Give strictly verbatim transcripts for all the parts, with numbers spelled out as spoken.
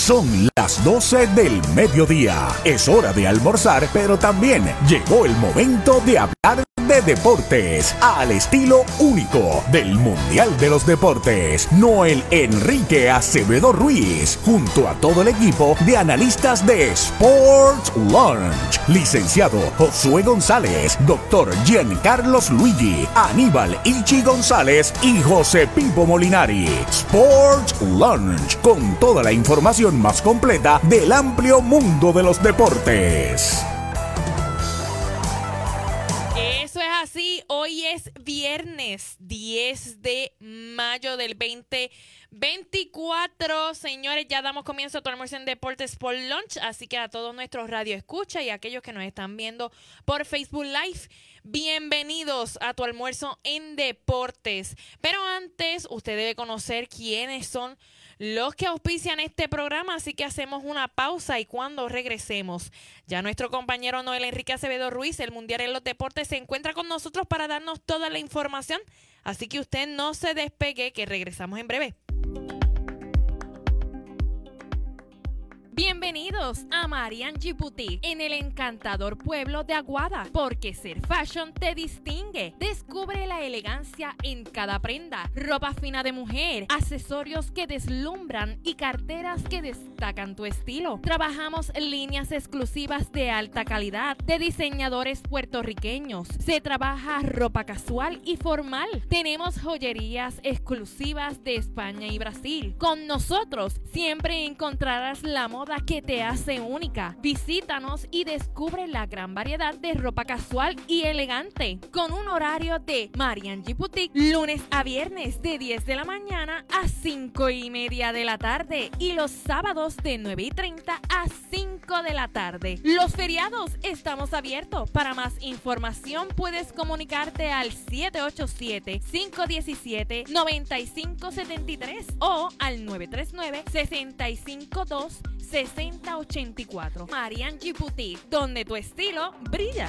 Son las doce del mediodía. Es hora de almorzar, pero también llegó el momento de hablar de deportes al estilo único del Mundial de los Deportes. Noel Enrique Acevedo Ruiz, junto a todo el equipo de analistas de Sports Lunch. Licenciado Josué González, doctor Giancarlos Luigi, Aníbal Ichi González y José Pipo Molinari. Sports Lunch, con toda la información más completa del amplio mundo de los deportes. Eso es así, hoy es viernes diez de mayo del veinte veinticuatro. Señores, ya damos comienzo a tu almuerzo en Deportes por Lunch, así que a todos nuestros radio escucha y a aquellos que nos están viendo por Facebook Live, bienvenidos a tu almuerzo en Deportes. Pero antes, usted debe conocer quiénes son los que auspician este programa, así que hacemos una pausa y cuando regresemos, ya nuestro compañero Noel Enrique Acevedo Ruiz, el Mundial en los Deportes, se encuentra con nosotros para darnos toda la información, así que usted no se despegue, que regresamos en breve. Bienvenidos a Mariangi Boutique en el encantador pueblo de Aguada, porque ser fashion te distingue. Descubre la elegancia en cada prenda, ropa fina de mujer, accesorios que deslumbran y carteras que destacan tu estilo. Trabajamos líneas exclusivas de alta calidad de diseñadores puertorriqueños. Se trabaja ropa casual y formal. Tenemos joyerías exclusivas de España y Brasil. Con nosotros siempre encontrarás la moda que te hace única. Visítanos y descubre la gran variedad de ropa casual y elegante, con un horario de Mariangi Boutique lunes a viernes de diez de la mañana a cinco y media de la tarde y los sábados de nueve y treinta a cinco de la tarde. Los feriados estamos abiertos. Para más información puedes comunicarte al siete ocho siete, cinco uno siete, nueve cinco siete tres o al nueve tres nueve, seis cinco dos, seis cero ocho cuatro. Mariangi Boutique, donde tu estilo brilla.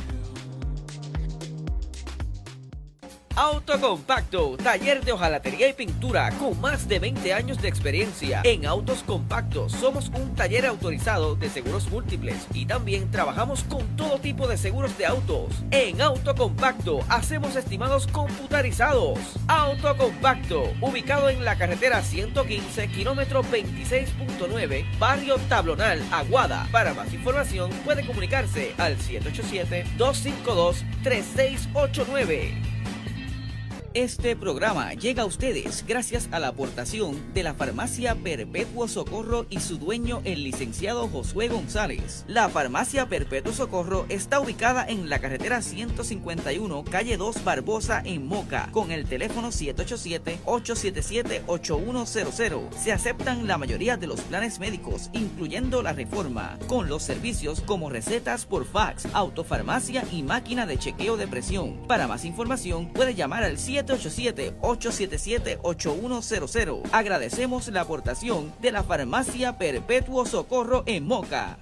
Autocompacto, taller de hojalatería y pintura con más de veinte años de experiencia. En Autos Compactos somos un taller autorizado de seguros múltiples y también trabajamos con todo tipo de seguros de autos. En Autocompacto hacemos estimados computarizados. Autocompacto, ubicado en la carretera ciento quince, kilómetro veintiséis punto nueve, barrio Tablonal, Aguada. Para más información puede comunicarse al siete ocho siete, dos cinco dos, tres seis ocho nueve. Este programa llega a ustedes gracias a la aportación de la Farmacia Perpetuo Socorro y su dueño, el licenciado Josué González. La Farmacia Perpetuo Socorro está ubicada en la carretera ciento cincuenta y uno, calle dos Barbosa, en Moca, con el teléfono siete ocho siete, ocho siete siete, ocho uno cero cero. Se aceptan la mayoría de los planes médicos, incluyendo la Reforma, con los servicios como recetas por fax, autofarmacia y máquina de chequeo de presión. Para más información puede llamar al siete ocho siete, ocho siete siete, ocho uno cero cero. Agradecemos la aportación de la Farmacia Perpetuo Socorro en Moca.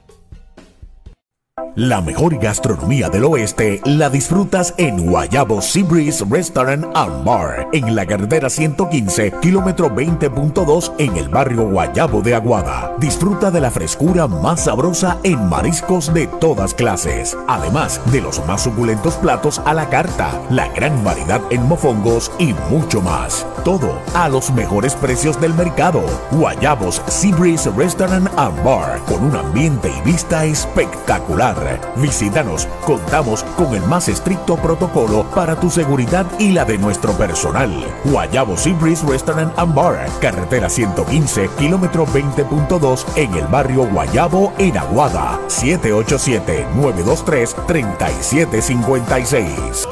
La mejor gastronomía del oeste la disfrutas en Guayabo Sea Breeze Restaurant and Bar, en la carretera ciento quince, kilómetro veinte punto dos, en el barrio Guayabo de Aguada. Disfruta de la frescura más sabrosa en mariscos de todas clases, además de los más suculentos platos a la carta, la gran variedad en mofongos y mucho más. Todo a los mejores precios del mercado. Guayabos Sea Breeze Restaurant and Bar, con un ambiente y vista espectacular. Visítanos, contamos con el más estricto protocolo para tu seguridad y la de nuestro personal. Guayabo Sea Breeze Restaurant and Bar, carretera ciento quince, kilómetro veinte punto dos, en el barrio Guayabo, en Aguada. siete ocho siete, nueve dos tres, tres siete cinco seis.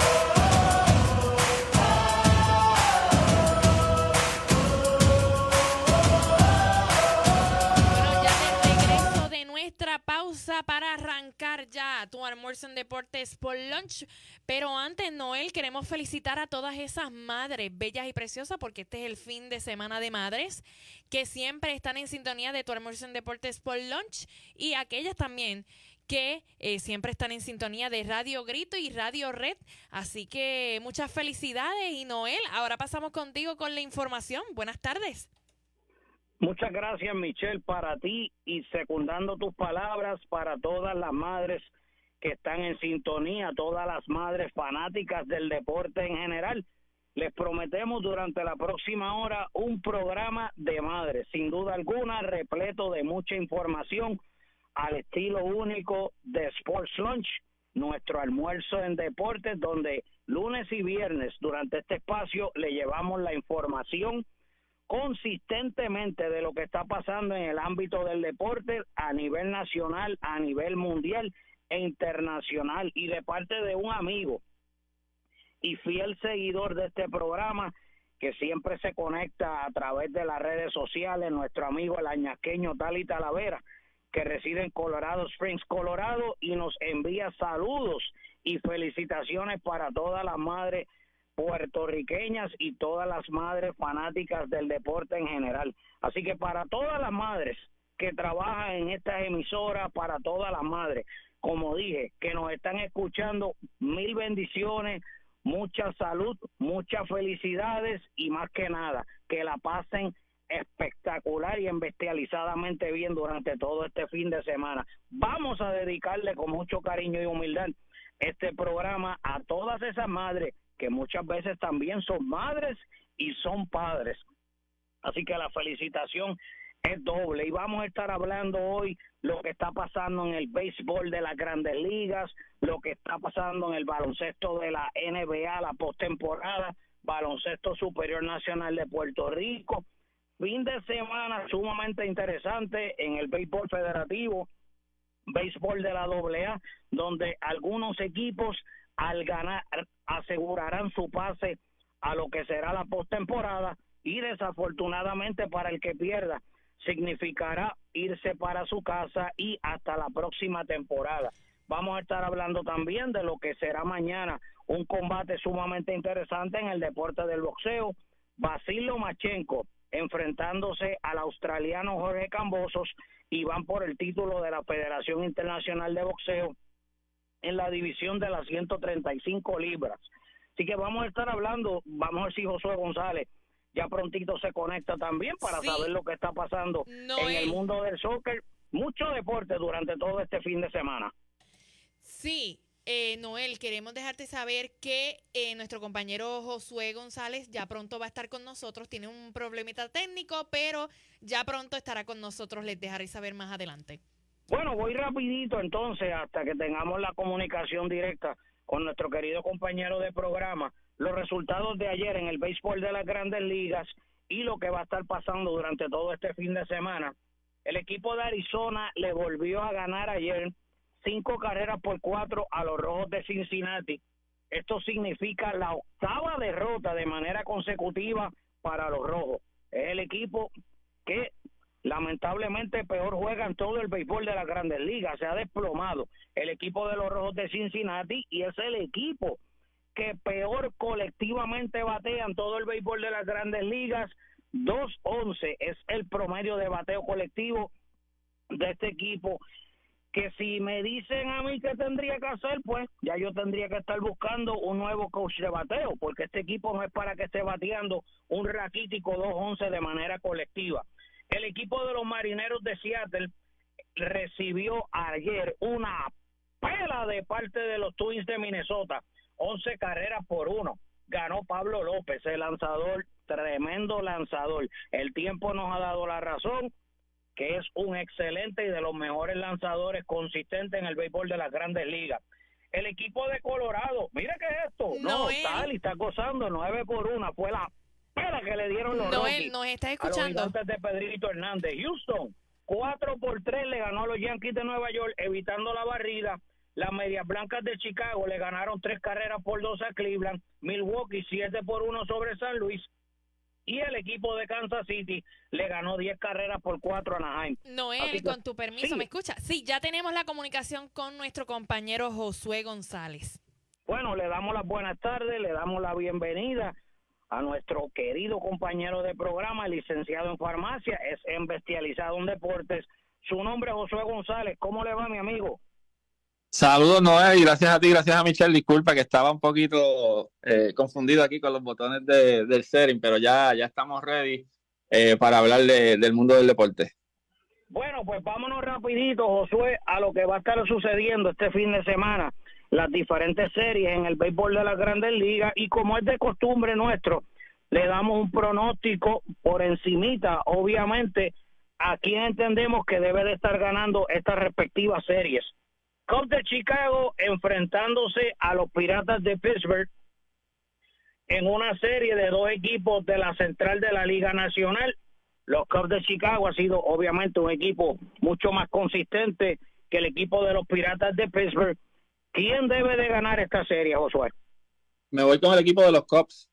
Para arrancar ya tu almuerzo en Deportes por Lunch, pero antes, Noel, queremos felicitar a todas esas madres bellas y preciosas, porque este es el fin de semana de madres, que siempre están en sintonía de tu almuerzo en Deportes por Lunch, y aquellas también que eh, siempre están en sintonía de Radio Grito y Radio Red. Así que muchas felicidades. Y Noel, ahora pasamos contigo con la información. Buenas tardes. Muchas gracias, Michelle, para ti y secundando tus palabras para todas las madres que están en sintonía, todas las madres fanáticas del deporte en general. Les prometemos durante la próxima hora un programa de madres, sin duda alguna, repleto de mucha información al estilo único de Sports Lunch, nuestro almuerzo en deportes, donde lunes y viernes durante este espacio le llevamos la información consistentemente de lo que está pasando en el ámbito del deporte a nivel nacional, a nivel mundial e internacional, y de parte de un amigo y fiel seguidor de este programa que siempre se conecta a través de las redes sociales, nuestro amigo el añasqueño Tali Talavera, que reside en Colorado Springs, Colorado, y nos envía saludos y felicitaciones para todas las madres puertorriqueñas y todas las madres fanáticas del deporte en general. Así que para todas las madres que trabajan en estas emisoras, para todas las madres, como dije, que nos están escuchando, mil bendiciones, mucha salud, muchas felicidades y más que nada, que la pasen espectacular y embestializadamente bien durante todo este fin de semana. Vamos a dedicarle con mucho cariño y humildad este programa a todas esas madres que muchas veces también son madres y son padres. Así que la felicitación es doble, y vamos a estar hablando hoy lo que está pasando en el béisbol de las Grandes Ligas, lo que está pasando en el baloncesto de la N B A, la postemporada, baloncesto superior nacional de Puerto Rico, fin de semana sumamente interesante en el béisbol federativo, béisbol de la doble A, donde algunos equipos al ganar asegurarán su pase a lo que será la postemporada, y desafortunadamente para el que pierda significará irse para su casa y hasta la próxima temporada. Vamos a estar hablando también de lo que será mañana un combate sumamente interesante en el deporte del boxeo, Vasil Lomachenko enfrentándose al australiano Jorge Kambosos, y van por el título de la Federación Internacional de Boxeo en la división de las ciento treinta y cinco libras. Así que vamos a estar hablando, vamos a ver si Josué González ya prontito se conecta también para sí. saber lo que está pasando Noel. en el mundo del soccer. Mucho deporte durante todo este fin de semana. Sí, eh, Noel, queremos dejarte saber que eh, nuestro compañero Josué González ya pronto va a estar con nosotros. Tiene un problemita técnico, pero ya pronto estará con nosotros. Les dejaré saber más adelante. Bueno, voy rapidito entonces hasta que tengamos la comunicación directa con nuestro querido compañero de programa, los resultados de ayer en el béisbol de las Grandes Ligas y lo que va a estar pasando durante todo este fin de semana. El equipo de Arizona le volvió a ganar ayer cinco carreras por cuatro a los Rojos de Cincinnati. Esto significa la octava derrota de manera consecutiva para los Rojos. Es el equipo que lamentablemente peor juega en todo el béisbol de las Grandes Ligas. Se ha desplomado el equipo de los Rojos de Cincinnati, y es el equipo que peor colectivamente batean todo el béisbol de las Grandes Ligas. dos once es el promedio de bateo colectivo de este equipo, que si me dicen a mí qué tendría que hacer, pues ya yo tendría que estar buscando un nuevo coach de bateo, porque este equipo no es para que esté bateando un raquítico dos once de manera colectiva. El equipo de los Marineros de Seattle recibió ayer una pela de parte de los Twins de Minnesota, once carreras por uno. Ganó Pablo López, el lanzador, tremendo lanzador. El tiempo nos ha dado la razón, que es un excelente y de los mejores lanzadores consistentes en el béisbol de las Grandes Ligas. El equipo de Colorado, mira qué es esto, no, no está, está gozando nueve por una, fue la pela que le dieron los Rockies nos está escuchando. a los Gigantes de Pedrito Hernández. Houston, cuatro por tres le ganó a los Yankees de Nueva York, evitando la barrida. Las Medias Blancas de Chicago le ganaron tres carreras por dos a Cleveland. Milwaukee siete por uno sobre San Luis. Y el equipo de Kansas City le ganó diez carreras por cuatro a Anaheim. Noel, que, con tu permiso, sí. ¿me escucha? Sí, ya tenemos la comunicación con nuestro compañero Josué González. Bueno, le damos las buenas tardes, le damos la bienvenida a nuestro querido compañero de programa, licenciado en farmacia, es especializado en deportes. Su nombre es Josué González. ¿Cómo le va, mi amigo? Saludos, Noé, y gracias a ti, gracias a Michelle. Disculpa que estaba un poquito eh, confundido aquí con los botones de, del setting, pero ya, ya estamos ready. eh, para hablar de, del mundo del deporte. Bueno, pues vámonos rapidito, Josué, a lo que va a estar sucediendo este fin de semana, las diferentes series en el béisbol de las Grandes Ligas, y como es de costumbre nuestro, le damos un pronóstico por encimita, obviamente, a quien entendemos que debe de estar ganando estas respectivas series. Cubs de Chicago enfrentándose a los Piratas de Pittsburgh en una serie de dos equipos de la central de la Liga Nacional. Los Cubs de Chicago ha sido obviamente un equipo mucho más consistente que el equipo de los Piratas de Pittsburgh. ¿Quién debe de ganar esta serie, Josué? Me voy con el equipo de los Cubs.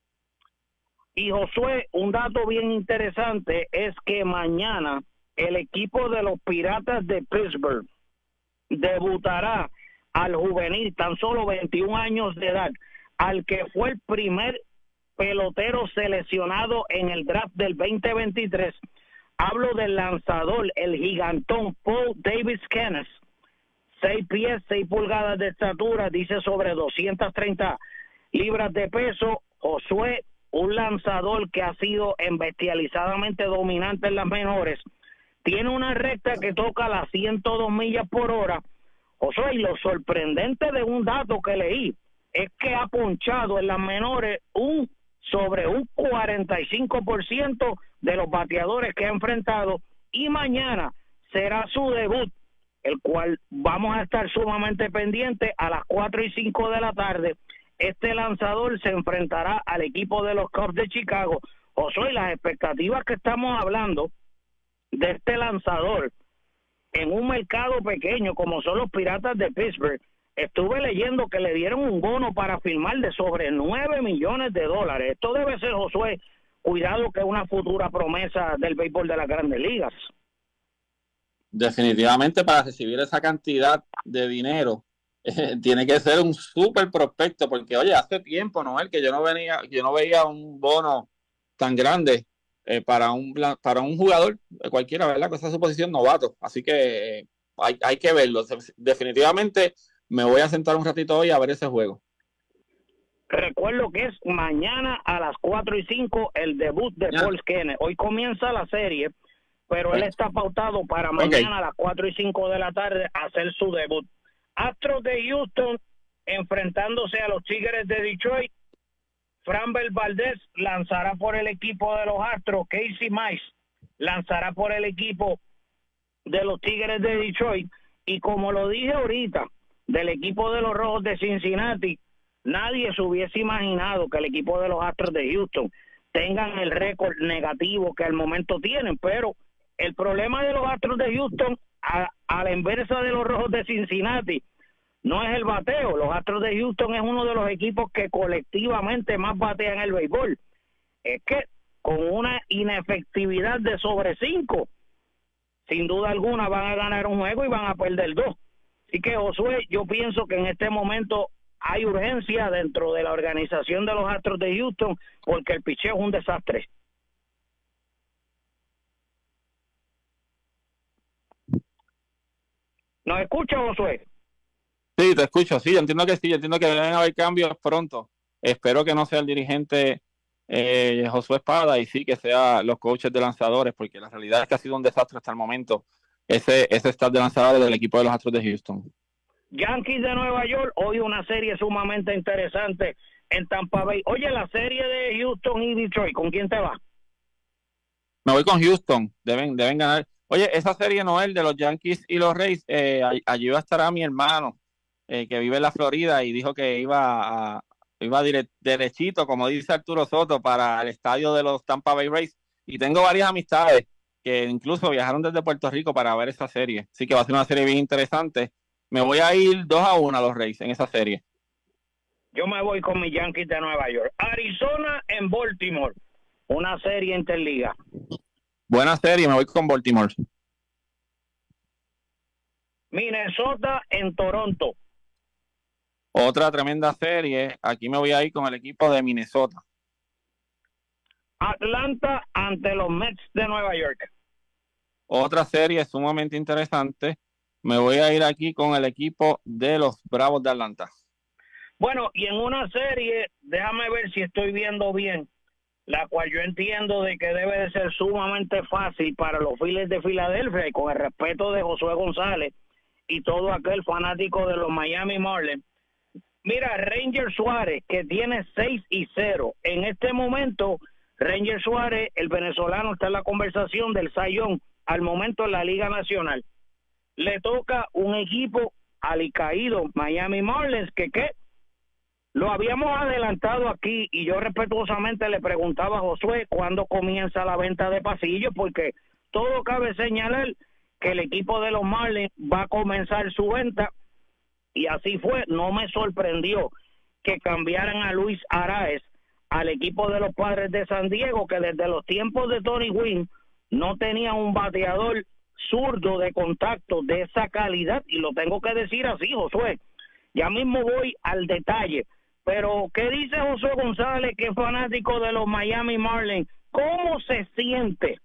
Y Josué, un dato bien interesante es que mañana el equipo de los Piratas de Pittsburgh debutará al juvenil, tan solo veintiún años de edad, al que fue el primer pelotero seleccionado en el draft del veinte veintitrés. Hablo del lanzador, el gigantón Paul Davis Kenneth, seis pies, seis pulgadas de estatura, dice sobre doscientas treinta libras de peso. Josué, un lanzador que ha sido embestializadamente dominante en las menores, tiene una recta que toca las ciento dos millas por hora. Josué, y lo sorprendente de un dato que leí es que ha ponchado en las menores un sobre un cuarenta y cinco por ciento de los bateadores que ha enfrentado, y mañana será su debut, el cual vamos a estar sumamente pendientes a las cuatro y cinco de la tarde. Este lanzador se enfrentará al equipo de los Cubs de Chicago. Josué, las expectativas que estamos hablando de este lanzador en un mercado pequeño como son los Piratas de Pittsburgh, estuve leyendo que le dieron un bono para firmar de sobre nueve millones de dólares. Esto debe ser, Josué, cuidado, que es una futura promesa del béisbol de las Grandes Ligas. Definitivamente, para recibir esa cantidad de dinero eh, tiene que ser un súper prospecto, porque oye, hace tiempo, Noel, que yo no venía, yo no veía un bono tan grande eh, para un para un jugador cualquiera, ¿verdad? Que esa es su posición, novato. Así que eh, hay, hay que verlo. Definitivamente me voy a sentar un ratito hoy a ver ese juego. Recuerdo que es mañana a las cuatro y cinco el debut de ya. Paul Kenneth. Hoy comienza la serie, pero okay. él está pautado para mañana okay. a las cuatro y cinco de la tarde hacer su debut. Astros de Houston enfrentándose a los Tigres de Detroit. Framber Valdez lanzará por el equipo de los Astros. Casey Mize lanzará por el equipo de los Tigres de Detroit. Y como lo dije ahorita, del equipo de los Rojos de Cincinnati, nadie se hubiese imaginado que el equipo de los Astros de Houston tengan el récord negativo que al momento tienen, pero el problema de los Astros de Houston, a, a la inversa de los Rojos de Cincinnati, no es el bateo. Los Astros de Houston es uno de los equipos que colectivamente más batean el béisbol. Es que con una inefectividad de sobre cinco, sin duda alguna van a ganar un juego y van a perder dos. Así que, Josué, yo pienso que en este momento hay urgencia dentro de la organización de los Astros de Houston, porque el picheo es un desastre. ¿Nos escucha, Josué? Sí, te escucho, sí, yo entiendo que sí, yo entiendo que deben haber cambios pronto. Espero que no sea el dirigente eh, Josué Espada, y sí que sea los coaches de lanzadores, porque la realidad es que ha sido un desastre hasta el momento ese, ese staff de lanzadores del equipo de los Astros de Houston. Yankees de Nueva York, hoy una serie sumamente interesante en Tampa Bay. Oye, la serie de Houston y Detroit, ¿con quién te vas? Me voy con Houston, deben, deben ganar. Oye, esa serie, Noel, de los Yankees y los Rays, eh, allí va a estar a mi hermano, eh, que vive en la Florida, y dijo que iba a, iba dire, derechito, como dice Arturo Soto, para el estadio de los Tampa Bay Rays, y tengo varias amistades que incluso viajaron desde Puerto Rico para ver esa serie, así que va a ser una serie bien interesante. Me voy a ir dos a uno a los Rays en esa serie. Yo me voy con mis Yankees de Nueva York. Arizona en Baltimore, una serie interliga. Buena serie, me voy con Baltimore. Minnesota en Toronto. Otra tremenda serie. Aquí me voy a ir con el equipo de Minnesota. Atlanta ante los Mets de Nueva York. Otra serie sumamente interesante. Me voy a ir aquí con el equipo de los Bravos de Atlanta. Bueno, y en una serie, déjame ver si estoy viendo bien. la cual yo entiendo de que debe de ser sumamente fácil para los Phillies de Filadelfia, y con el respeto de Josué González y todo aquel fanático de los Miami Marlins. Mira, Ranger Suárez, que tiene seis y cero. En este momento, Ranger Suárez, el venezolano, está en la conversación del Cy Young al momento en la Liga Nacional. Le toca un equipo alicaído, Miami Marlins, que qué, lo habíamos adelantado aquí, y yo respetuosamente le preguntaba a Josué cuándo comienza la venta de pasillos, porque todo cabe señalar que el equipo de los Marlins va a comenzar su venta, y así fue. No me sorprendió que cambiaran a Luis Arraez al equipo de los Padres de San Diego, que desde los tiempos de Tony Gwynn no tenía un bateador zurdo de contacto de esa calidad, y lo tengo que decir así, Josué. Ya mismo voy al detalle, pero ¿qué dice Josué González, que es fanático de los Miami Marlins? ¿Cómo se siente?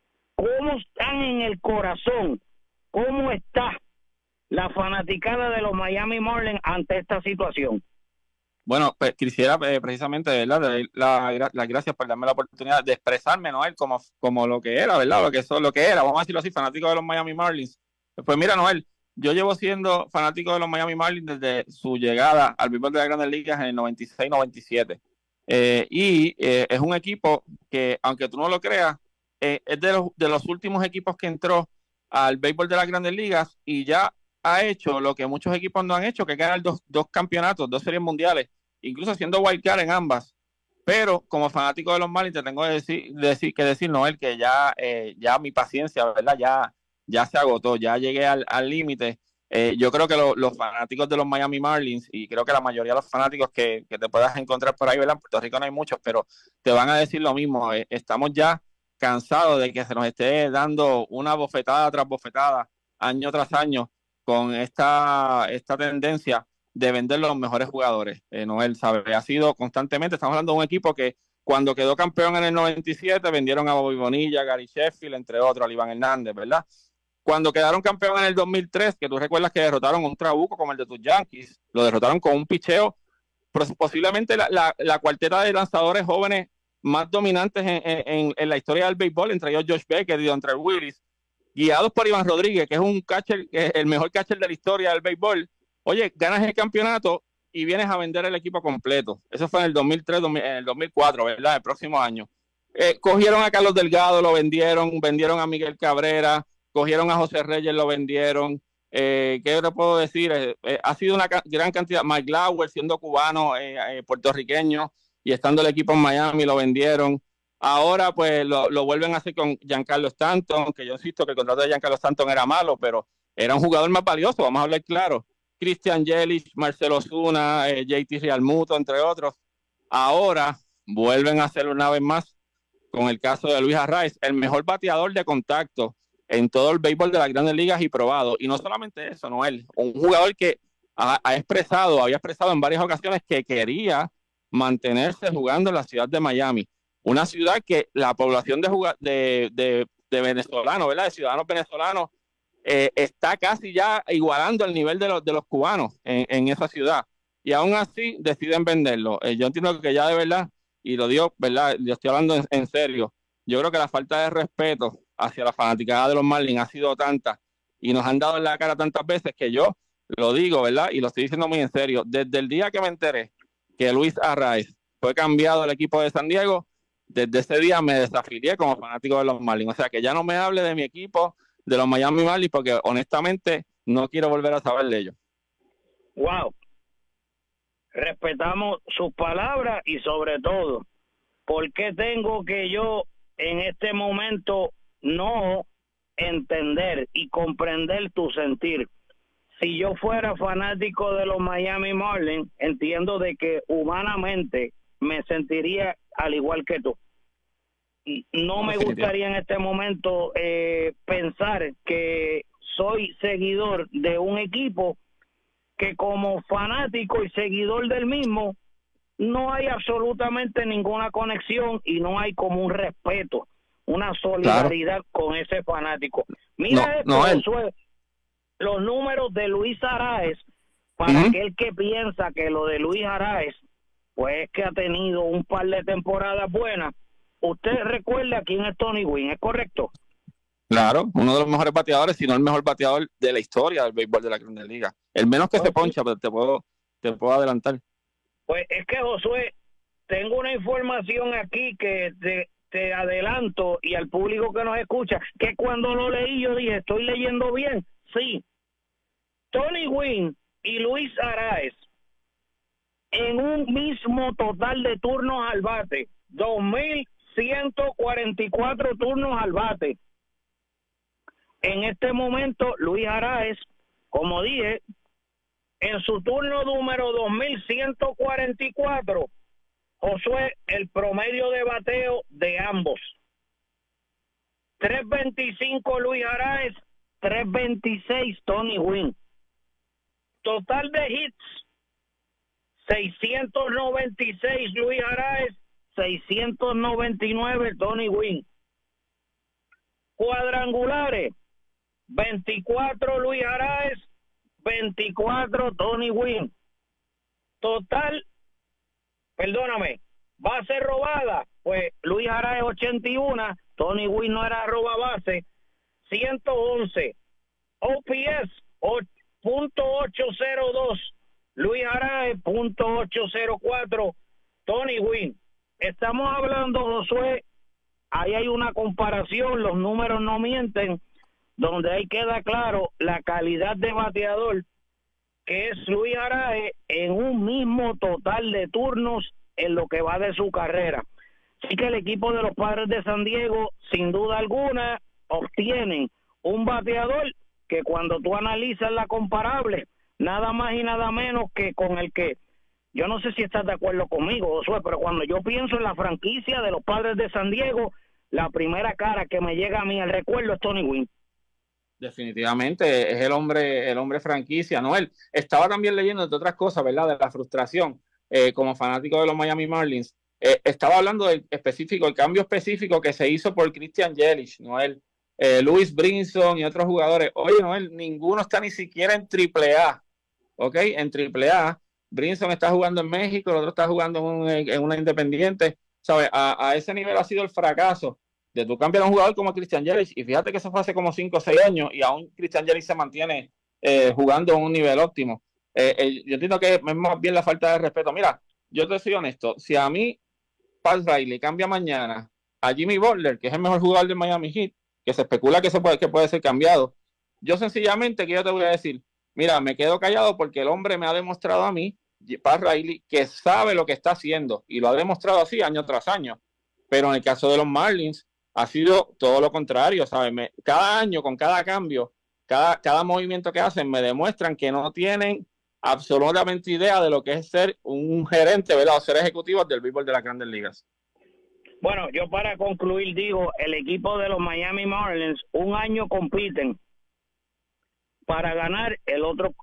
¿Cómo están en el corazón? ¿Cómo está la fanaticada de los Miami Marlins ante esta situación? Bueno, pues quisiera eh, precisamente, ¿verdad?, de las la, la gracias por darme la oportunidad de expresarme, Noel, como, como lo que era, ¿verdad? Lo que, eso, lo que era, vamos a decirlo así, fanático de los Miami Marlins. Pues mira, Noel, yo llevo siendo fanático de los Miami Marlins desde su llegada al béisbol de las Grandes Ligas en el noventa y seis noventa y siete. Eh, y eh, es un equipo que, aunque tú no lo creas, eh, es de los, de los últimos equipos que entró al béisbol de las Grandes Ligas y ya ha hecho lo que muchos equipos no han hecho, que ganar dos, dos campeonatos, dos series mundiales, incluso siendo wild card en ambas. Pero como fanático de los Marlins te tengo que decir, decir, que decir, Noel, que ya, eh, ya mi paciencia, ¿verdad? Ya, ya se agotó, ya llegué al límite. Eh, yo creo que lo, los fanáticos de los Miami Marlins, y creo que la mayoría de los fanáticos que, que te puedas encontrar por ahí, ¿verdad? En Puerto Rico no hay muchos, pero te van a decir lo mismo. Eh, estamos ya cansados de que se nos esté dando una bofetada tras bofetada, año tras año, con esta, esta tendencia de vender los mejores jugadores. Eh, Noel sabe, ha sido constantemente, estamos hablando de un equipo que cuando quedó campeón en el noventa y siete vendieron a Bobby Bonilla, Gary Sheffield, entre otros, a Iván Hernández, ¿verdad? Cuando quedaron campeón en el dos mil tres, que tú recuerdas que derrotaron a un trabuco como el de tus Yankees, lo derrotaron con un picheo, posiblemente la, la, la cuarteta de lanzadores jóvenes más dominantes en, en, en la historia del béisbol, entre ellos Josh Becker y Dontrell Willis, guiados por Iván Rodríguez, que es un catcher, que es el mejor catcher de la historia del béisbol. Oye, ganas el campeonato y vienes a vender el equipo completo. Eso fue en el dos mil tres, en el dos mil cuatro, ¿verdad? El próximo año. Eh, cogieron a Carlos Delgado, lo vendieron, vendieron a Miguel Cabrera, cogieron a José Reyes, lo vendieron. Eh, ¿Qué te puedo decir? Eh, eh, ha sido una ca- gran cantidad. Mike Lauer, siendo cubano, eh, eh, puertorriqueño, y estando el equipo en Miami, lo vendieron. Ahora, pues, lo, lo vuelven a hacer con Giancarlo Stanton, que yo insisto que el contrato de Giancarlo Stanton era malo, pero era un jugador más valioso, vamos a hablar claro. Christian Yelich, Marcelo Zuna, eh, J T Realmuto, entre otros. Ahora vuelven a hacerlo una vez más con el caso de Luis Arraez, el mejor bateador de contacto en todo el béisbol de las Grandes Ligas y probado. Y no solamente eso, Noel, un jugador que ha, ha expresado, había expresado en varias ocasiones que quería mantenerse jugando en la ciudad de Miami, una ciudad que la población de, de, de, de venezolanos, ¿verdad? De ciudadanos venezolanos, eh, está casi ya igualando el nivel de los, de los cubanos en, en esa ciudad. Y aún así deciden venderlo. Eh, yo entiendo que ya de verdad, y lo digo, ¿verdad? Yo estoy hablando en, en serio, yo creo que la falta de respeto hacia la fanaticada de los Marlins ha sido tanta y nos han dado en la cara tantas veces que yo lo digo, ¿verdad? Y lo estoy diciendo muy en serio. Desde el día que me enteré que Luis Arraez fue cambiado al equipo de San Diego, desde ese día me desafilié como fanático de los Marlins. O sea, que ya no me hable de mi equipo, de los Miami Marlins, porque honestamente no quiero volver a saber de ellos. Wow. Respetamos sus palabras y sobre todo, ¿por qué tengo que yo en este momento no entender y comprender tu sentir? Si yo fuera fanático de los Miami Marlins, entiendo de que humanamente me sentiría al igual que tú. No me gustaría en este momento eh, pensar que soy seguidor de un equipo que como fanático y seguidor del mismo no hay absolutamente ninguna conexión y no hay como un respeto, una solidaridad claro. con ese fanático. Mira no, esto, no, él... los números de Luis Arraez, para uh-huh. aquel que piensa que lo de Luis Arraez, pues es que ha tenido un par de temporadas buenas. usted recuerda quién es Tony Gwynn, ¿es correcto? Claro, uno de los mejores bateadores, si no el mejor bateador de la historia del béisbol de la Grandes Ligas. El menos que okay. se poncha, pero te puedo, te puedo adelantar. Pues es que, Josué, tengo una información aquí que te, te adelanto y al público que nos escucha, que cuando lo leí yo dije, ¿estoy leyendo bien? Sí. Tony Gwynn y Luis Arraez en un mismo total de turnos al bate, dos mil ciento cuarenta y cuatro turnos al bate. En este momento, Luis Arraez, como dije, en su turno número dos mil ciento cuarenta y cuatro, Josué, el promedio de bateo de ambos. tres veinticinco Luis Arraez, tres veintiséis Tony Gwynn. Total de hits, seiscientos noventa y seis Luis Arraez, seiscientos noventa y nueve Tony Gwynn. Cuadrangulares, veinticuatro Luis Arraez, veinticuatro Tony Gwynn. Total, perdóname, base robada, pues Luis Arraez ochenta y uno, Tony Gwynn no era roba base, ciento once. O P S punto ochocientos dos, Luis Arraez punto ochocientos cuatro, Tony Gwynn. Estamos hablando, Josué, ahí hay una comparación, los números no mienten, donde ahí queda claro la calidad de bateador que es Luis Arraez en un mismo total de turnos en lo que va de su carrera. Así que el equipo de los Padres de San Diego, sin duda alguna, obtienen un bateador que cuando tú analizas la comparable, nada más y nada menos que con el que, yo no sé si estás de acuerdo conmigo, Josué, pero cuando yo pienso en la franquicia de los Padres de San Diego, la primera cara que me llega a mí al recuerdo es Tony Gwynn. Definitivamente, es el hombre, el hombre franquicia, ¿no? Él estaba también leyendo de otras cosas, ¿verdad? De la frustración, eh, como fanático de los Miami Marlins. Eh, estaba hablando del específico, el cambio específico que se hizo por Christian Yelich, ¿no? Él, eh, Luis Brinson y otros jugadores. Oye, no, él, ninguno está ni siquiera en triple A, ¿ok? En triple A. Brinson está jugando en México, el otro está jugando en, un, en una independiente. ¿Sabes? A, a ese nivel ha sido el fracaso de tú cambiar a un jugador como Christian Yelich, y fíjate que eso fue hace como cinco o seis años, y aún Christian Yelich se mantiene eh, jugando a un nivel óptimo. Eh, eh, yo entiendo que es más bien la falta de respeto. Mira, yo te soy honesto, si a mí Pat Riley cambia mañana a Jimmy Butler, que es el mejor jugador del Miami Heat, que se especula que, se puede, que puede ser cambiado, yo sencillamente, que yo te voy a decir, mira, me quedo callado porque el hombre me ha demostrado a mí, Pat Riley, que sabe lo que está haciendo, y lo ha demostrado así año tras año. Pero en el caso de los Marlins, ha sido todo lo contrario, ¿sabes? Me, cada año, con cada cambio, cada, cada movimiento que hacen, me demuestran que no tienen absolutamente idea de lo que es ser un gerente, ¿verdad? O ser ejecutivo del béisbol de las Grandes Ligas. Bueno, yo para concluir digo, el equipo de los Miami Marlins, un año compiten para ganar, el otro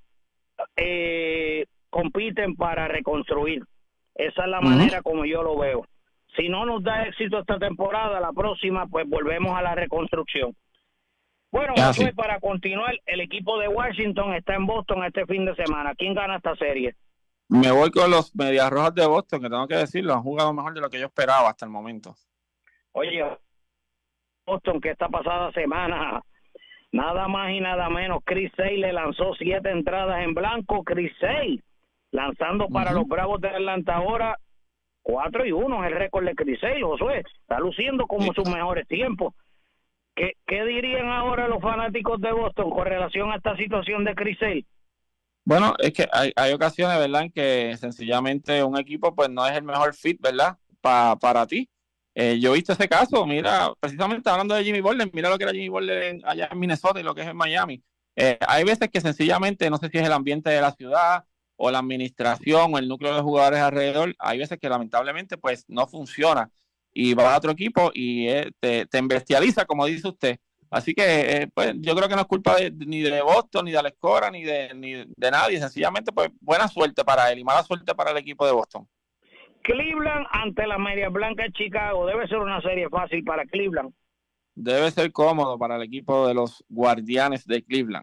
eh, compiten para reconstruir. Esa es la uh-huh. manera como yo lo veo. Si no nos da éxito esta temporada, la próxima, pues volvemos a la reconstrucción. Bueno, ah, sí. Para continuar, el equipo de Washington está en Boston este fin de semana. ¿Quién gana esta serie? Me voy con los Medias Rojas de Boston, que tengo que decirlo, han jugado mejor de lo que yo esperaba hasta el momento. Oye, Boston, que esta pasada semana, nada más y nada menos, Chris Sale le lanzó siete entradas en blanco. Chris Sale, lanzando para uh-huh. los Bravos de Atlanta ahora, cuatro y uno es el récord de Chris Sale, Josué. Está luciendo como sí. sus mejores tiempos. ¿Qué, ¿Qué dirían ahora los fanáticos de Boston con relación a esta situación de Chris Sale? Bueno, es que hay, hay ocasiones, ¿verdad?, en que sencillamente un equipo pues no es el mejor fit, ¿verdad?, pa, para ti. Eh, yo he visto ese caso, mira, precisamente hablando de Jimmy Butler, mira lo que era Jimmy Butler en, allá en Minnesota y lo que es en Miami. Eh, hay veces que sencillamente, no sé si es el ambiente de la ciudad o la administración o el núcleo de jugadores alrededor, hay veces que lamentablemente pues no funciona y va a otro equipo y eh, te, te embestializa, como dice usted. Así que eh, pues yo creo que no es culpa de, ni de Boston, ni de Alex Cora, ni de, ni de nadie. Sencillamente pues buena suerte para él y mala suerte para el equipo de Boston. Cleveland ante la Medias Blancas de Chicago. Debe ser una serie fácil para Cleveland. Debe ser cómodo para el equipo de los Guardianes de Cleveland.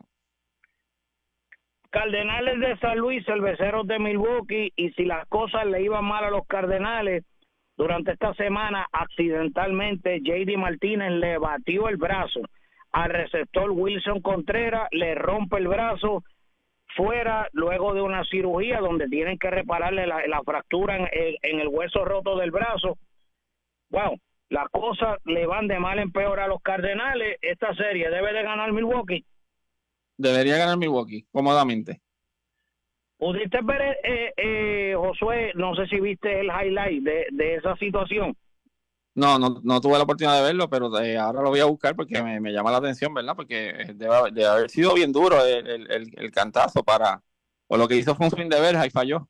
Cardenales de San Luis, Cerveceros de Milwaukee, y si las cosas le iban mal a los Cardenales, Durante esta semana, accidentalmente, J D Martínez le batió el brazo al receptor Wilson Contreras, le rompe el brazo, fuera luego de una cirugía donde tienen que repararle la, la fractura en, en, en el hueso roto del brazo. Wow, las cosas le van de mal en peor a los Cardenales. Esta serie debe de ganar Milwaukee. Debería ganar Milwaukee, cómodamente. ¿Pudiste ver, eh, eh, Josué, no sé si viste el highlight de, de esa situación? No, no, no tuve la oportunidad de verlo, pero eh, ahora lo voy a buscar porque me, me llama la atención, ¿verdad? Porque debe, debe haber sido bien duro el, el, el, el cantazo para... O lo que hizo fue un swing de verja y falló.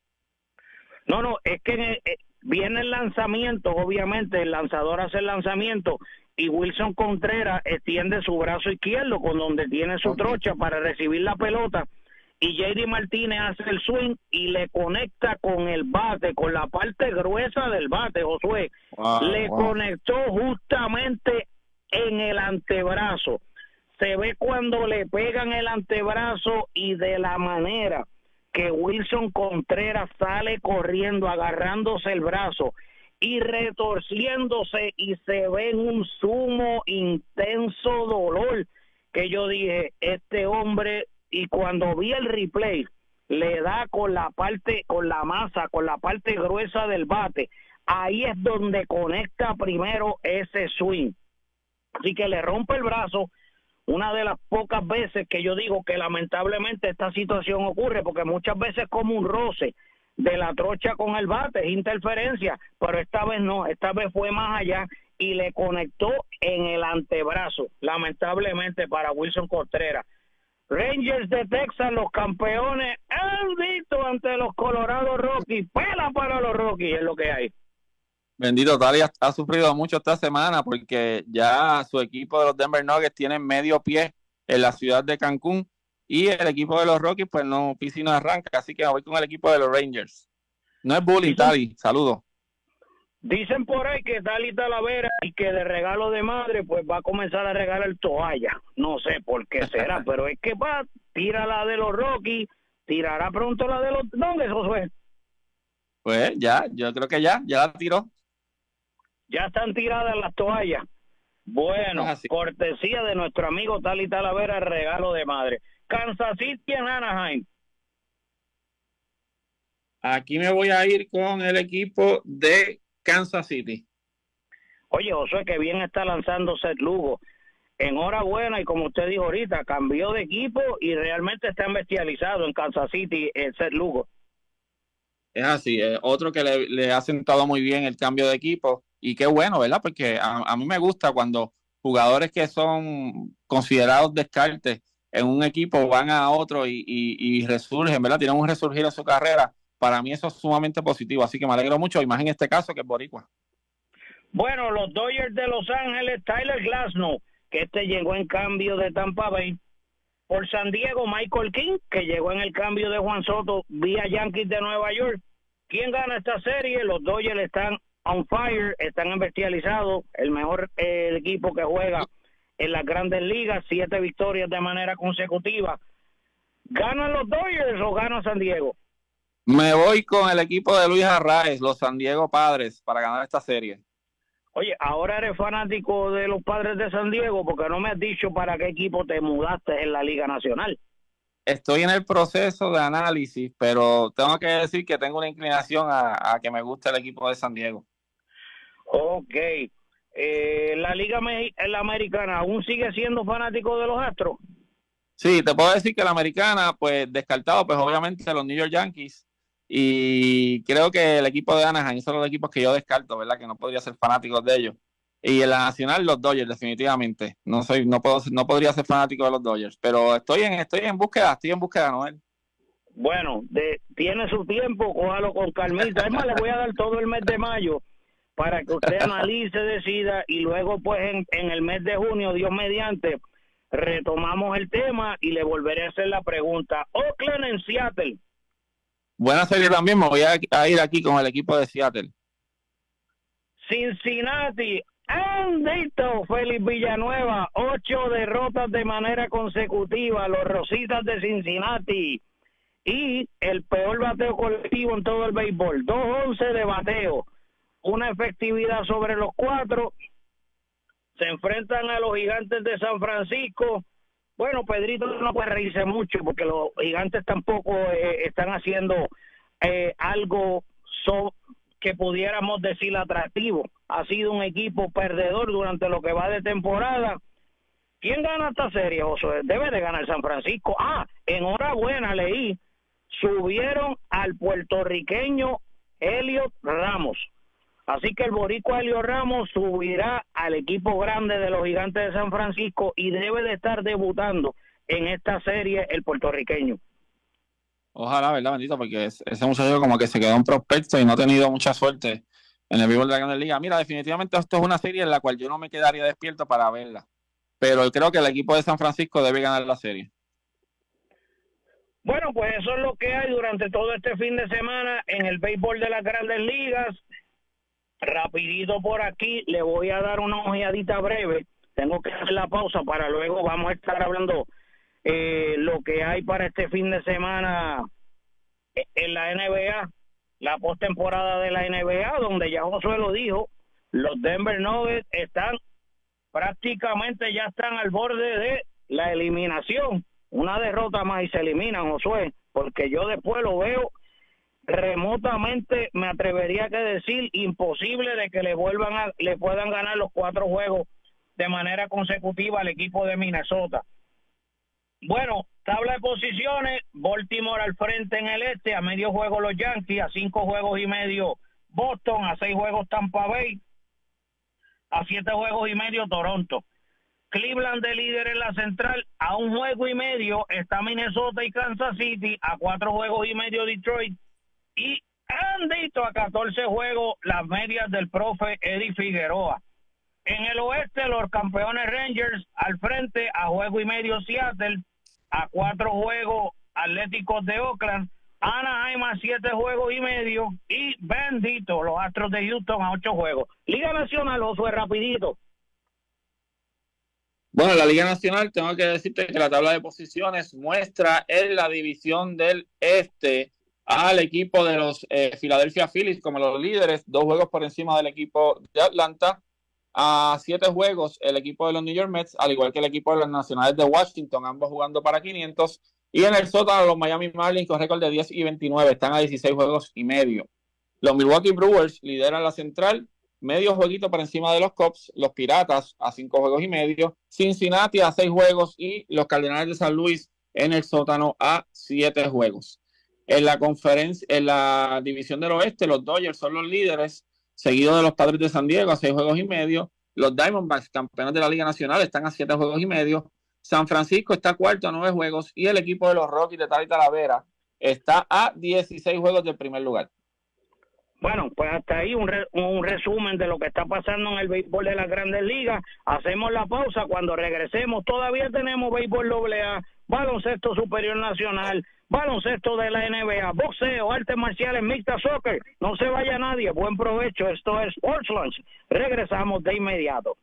No, no, es que eh, viene el lanzamiento, obviamente, el lanzador hace el lanzamiento y Wilson Contreras extiende su brazo izquierdo con donde tiene su Okay. trocha para recibir la pelota. Y J D Martínez hace el swing y le conecta con el bate, con la parte gruesa del bate, Josué. Wow, le wow. conectó justamente en el antebrazo. Se ve cuando le pegan el antebrazo y de la manera que Wilson Contreras sale corriendo, agarrándose el brazo y retorciéndose y se ve en un sumo intenso dolor que yo dije, este hombre... Y cuando vi el replay, le da con la parte, con la masa, con la parte gruesa del bate. Ahí es donde conecta primero ese swing. Así que le rompe el brazo. Una de las pocas veces que yo digo que lamentablemente esta situación ocurre, porque muchas veces como un roce de la trocha con el bate, es interferencia, pero esta vez no, esta vez fue más allá y le conectó en el antebrazo, lamentablemente para Wilson Contreras. Rangers de Texas, los campeones, han visto ante los Colorado Rockies. Pela para los Rockies es lo que hay. Bendito, Tali ha, ha sufrido mucho esta semana porque ya su equipo de los Denver Nuggets tiene medio pie en la ciudad de Cancún y el equipo de los Rockies pues no pisa y no arranca, así que me voy con el equipo de los Rangers. No es bullying, Tali, saludos. Dicen por ahí que Tali Talavera y que de regalo de madre pues va a comenzar a regalar toalla. No sé por qué será, pero es que va, tira la de los Rockies, tirará pronto la de los... ¿Dónde, Josué? Pues ya, yo creo que ya, ya la tiró. Ya están tiradas las toallas. Bueno, Ah, sí. cortesía de nuestro amigo Tali Talavera, regalo de madre. Kansas City en Anaheim. Aquí me voy a ir con el equipo de Kansas City. Oye, Josué, que bien está lanzando Seth Lugo. Enhorabuena, y como usted dijo ahorita, cambió de equipo y realmente está bestializado en Kansas City el Seth Lugo. Es así, eh, otro que le, le ha sentado muy bien el cambio de equipo y qué bueno, ¿verdad? Porque a, a mí me gusta cuando jugadores que son considerados descartes en un equipo van a otro y, y, y resurgen, ¿verdad? Tienen un resurgir en su carrera. Para mí eso es sumamente positivo, así que me alegro mucho, y más en este caso que es boricua. Bueno, los Dodgers de Los Ángeles, Tyler Glasnow, que este llegó en cambio de Tampa Bay. Por San Diego, Michael King, que llegó en el cambio de Juan Soto vía Yankees de Nueva York. ¿Quién gana esta serie? Los Dodgers están on fire, están embestializados, el mejor eh, el equipo que juega en las grandes ligas, siete victorias de manera consecutiva. ¿Ganan los Dodgers o gana San Diego? Me voy con el equipo de Luis Arraez, los San Diego Padres, para ganar esta serie. Oye, ahora eres fanático de los Padres de San Diego porque no me has dicho para qué equipo te mudaste en la Liga Nacional. Estoy en el proceso de análisis, pero tengo que decir que tengo una inclinación a, a que me guste el equipo de San Diego. Ok. Eh, ¿La Liga Me- la Americana aún sigue siendo fanático de los Astros? Sí, te puedo decir que la americana, pues descartado, pues obviamente los New York Yankees. Y creo que el equipo de Anaheim son los equipos que yo descarto, ¿verdad? Que no podría ser fanático de ellos. Y en la nacional, los Dodgers, definitivamente. No soy, no puedo, no podría ser fanático de los Dodgers, pero estoy en, estoy en búsqueda, estoy en búsqueda, Noel. Bueno, de, tiene su tiempo, cójalo con calmita. Es más, le voy a dar todo el mes de mayo para que usted analice, decida, y luego pues en, en el mes de junio, Dios mediante, retomamos el tema y le volveré a hacer la pregunta. Oakland en Seattle. Buena serie también, me voy a, a ir aquí con el equipo de Seattle. Cincinnati, Andito, Félix Villanueva, ocho derrotas de manera consecutiva, los Rositas de Cincinnati, y el peor bateo colectivo en todo el béisbol, dos once de bateo, una efectividad sobre los cuatro. Se enfrentan a los Gigantes de San Francisco. Bueno, Pedrito no puede reírse mucho porque los Gigantes tampoco eh, están haciendo eh, algo so, que pudiéramos decir atractivo. Ha sido un equipo perdedor durante lo que va de temporada. ¿Quién gana esta serie, Josué? Debe de ganar San Francisco. Ah, enhorabuena, leí. Subieron al puertorriqueño Heliot Ramos. Así que el boricua Heliot Ramos subirá al equipo grande de los Gigantes de San Francisco y debe de estar debutando en esta serie el puertorriqueño. Ojalá, ¿verdad? Bendito, porque ese muchacho como que se quedó en prospecto y no ha tenido mucha suerte en el béisbol de la Grandes Ligas. Mira, definitivamente esto es una serie en la cual yo no me quedaría despierto para verla. Pero creo que el equipo de San Francisco debe ganar la serie. Bueno, pues eso es lo que hay durante todo este fin de semana en el béisbol de las Grandes Ligas. Rapidito por aquí, le voy a dar una ojeadita breve. Tengo que hacer la pausa para luego vamos a estar hablando eh, lo que hay para este fin de semana en la N B A, la postemporada de la N B A, donde ya Josué lo dijo, los Denver Nuggets están prácticamente ya están al borde de la eliminación. Una derrota más y se eliminan, Josué, porque yo después lo veo remotamente, me atrevería a decir, imposible de que le vuelvan a, le puedan ganar los cuatro juegos de manera consecutiva al equipo de Minnesota. Bueno, tabla de posiciones, Baltimore al frente en el este, a medio juego los Yankees, a cinco juegos y medio Boston, a seis juegos Tampa Bay, a siete juegos y medio Toronto. Cleveland de líder en la central, a un juego y medio está Minnesota y Kansas City, a cuatro juegos y medio Detroit, y andito a catorce juegos las medias del profe Eddie Figueroa. En el oeste, los campeones Rangers al frente, a juego y medio Seattle, a cuatro juegos Atléticos de Oakland, Anaheim a siete juegos y medio, y bendito, los Astros de Houston a ocho juegos. Liga Nacional, Josué, rapidito. Bueno, la Liga Nacional, tengo que decirte que la tabla de posiciones muestra en la división del este al equipo de los eh, Philadelphia Phillies como los líderes, dos juegos por encima del equipo de Atlanta, a siete juegos el equipo de los New York Mets, al igual que el equipo de los Nacionales de Washington, ambos jugando para quinientos, y en el sótano los Miami Marlins con récord de diez y veintinueve, están a dieciséis juegos y medio. Los Milwaukee Brewers lideran la central, medio jueguito por encima de los Cubs, los Piratas a cinco juegos y medio, Cincinnati a seis juegos y los Cardenales de San Luis en el sótano a siete juegos. En la conferencia, en la división del oeste, los Dodgers son los líderes, seguidos de los Padres de San Diego a seis juegos y medio. Los Diamondbacks, campeones de la Liga Nacional, están a siete juegos y medio. San Francisco está cuarto a nueve juegos y el equipo de los Rockies de Tali Talavera está a dieciséis juegos del primer lugar. Bueno, pues hasta ahí un, re, un resumen de lo que está pasando en el béisbol de las Grandes Ligas. Hacemos la pausa. Cuando regresemos todavía tenemos béisbol doble A, baloncesto superior nacional, baloncesto de la N B A, boxeo, artes marciales mixtas, soccer. No se vaya nadie. Buen provecho. Esto es Sports Lunch. Regresamos de inmediato.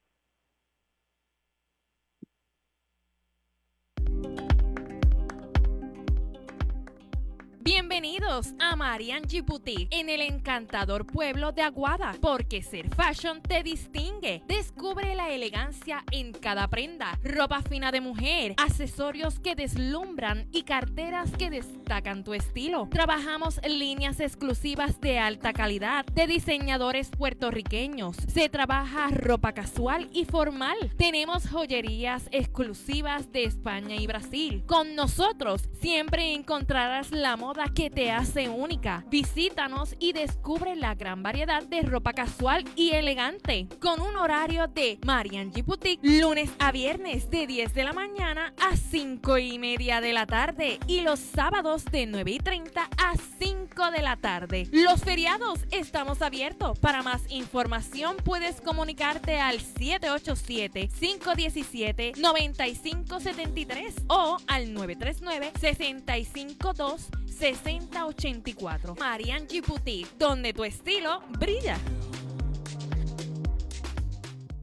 Bienvenidos a Marianji Boutique en el encantador pueblo de Aguada, porque ser fashion te distingue. Descubre la elegancia en cada prenda, ropa fina de mujer, accesorios que deslumbran y carteras que destacan tu estilo. Trabajamos líneas exclusivas de alta calidad de diseñadores puertorriqueños. Se trabaja ropa casual y formal. Tenemos joyerías exclusivas de España y Brasil. Con nosotros siempre encontrarás la moda que te hace única. Visítanos y descubre la gran variedad de ropa casual y elegante, con un horario de Marianji Boutique, lunes a viernes de diez de la mañana a cinco y media de la tarde y los sábados de nueve y treinta a cinco de la tarde. Los feriados estamos abiertos. Para más información puedes comunicarte al siete ocho siete, cinco uno siete, nueve cinco siete tres o al nueve tres nueve, seis cinco dos, seis cero ocho cuatro. Marianji Boutique, donde tu estilo brilla.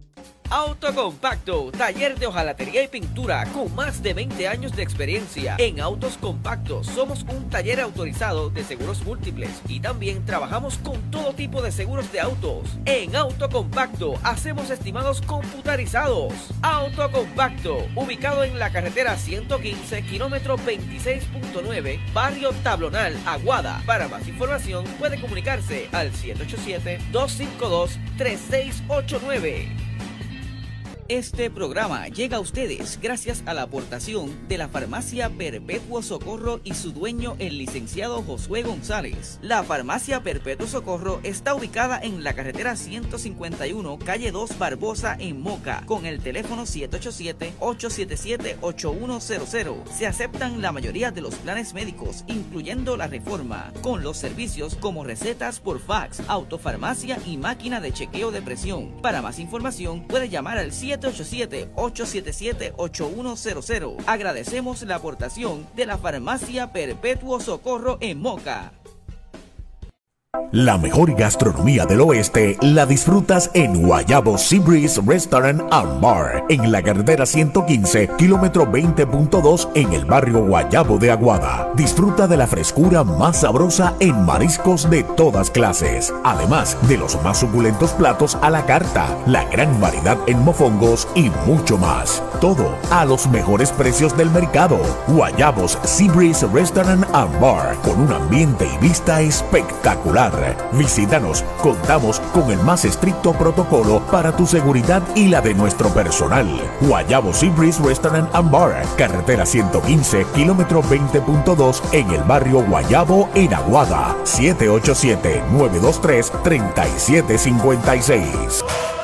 Autocompacto, taller de hojalatería y pintura con más de veinte años de experiencia. En Autos Compactos somos un taller autorizado de seguros múltiples y también trabajamos con todo tipo de seguros de autos. En Autocompacto hacemos estimados computarizados. Autocompacto, ubicado en la carretera ciento quince, kilómetro veintiséis punto nueve, barrio Tablonal, Aguada. Para más información puede comunicarse al siete ocho siete, dos cinco dos, tres seis ocho nueve. Este programa llega a ustedes gracias a la aportación de la Farmacia Perpetuo Socorro y su dueño, el licenciado Josué González. La Farmacia Perpetuo Socorro está ubicada en la carretera ciento cincuenta y uno, calle dos Barbosa, en Moca, con el teléfono siete ocho siete, ocho siete siete, ocho uno cero cero. Se aceptan la mayoría de los planes médicos, incluyendo la Reforma, con los servicios como recetas por fax, autofarmacia y máquina de chequeo de presión. Para más información puede llamar al siete ocho siete, ocho siete siete, ocho uno cero cero. Agradecemos la aportación de la Farmacia Perpetuo Socorro en Moca. La mejor gastronomía del oeste la disfrutas en Guayabo Sea Breeze Restaurant and Bar, en la carretera ciento quince, kilómetro veinte punto dos, en el barrio Guayabo de Aguada. Disfruta de la frescura más sabrosa en mariscos de todas clases, además de los más suculentos platos a la carta, la gran variedad en mofongos y mucho más. Todo a los mejores precios del mercado. Guayabos Sea Breeze Restaurant and Bar, con un ambiente y vista espectacular. Visítanos, contamos con el más estricto protocolo para tu seguridad y la de nuestro personal. Guayabo Sea Breeze Restaurant and Bar, carretera ciento quince, kilómetro veinte punto dos, en el barrio Guayabo, en Aguada. siete ocho siete, nueve dos tres, tres siete cinco seis.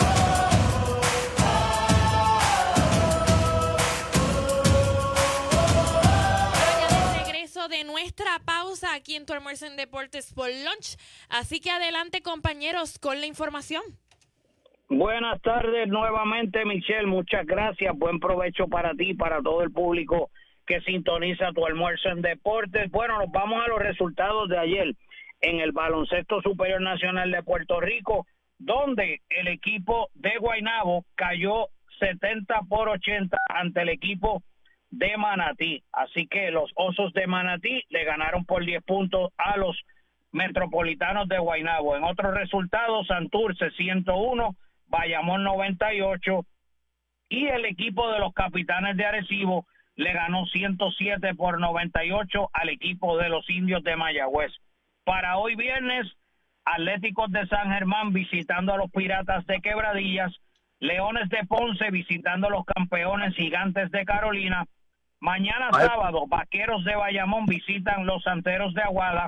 Aquí en Tu Almuerzo en Deportes por Lunch. Así que adelante, compañeros, con la información. Buenas tardes nuevamente, Michelle. Muchas gracias. Buen provecho para ti y para todo el público que sintoniza Tu Almuerzo en Deportes. Bueno, nos vamos a los resultados de ayer en el Baloncesto Superior Nacional de Puerto Rico, donde el equipo de Guaynabo cayó setenta por ochenta ante el equipo de Manatí. Así que los Osos de Manatí le ganaron por diez puntos a los Metropolitanos de Guaynabo. En otros resultados, Santurce ciento uno, Bayamón noventa y ocho, y el equipo de los Capitanes de Arecibo le ganó ciento siete por noventa y ocho al equipo de los Indios de Mayagüez. Para hoy viernes, Atléticos de San Germán visitando a los Piratas de Quebradillas, Leones de Ponce visitando a los Campeones Gigantes de Carolina. Mañana sábado, Vaqueros de Bayamón visitan los Santeros de Aguada,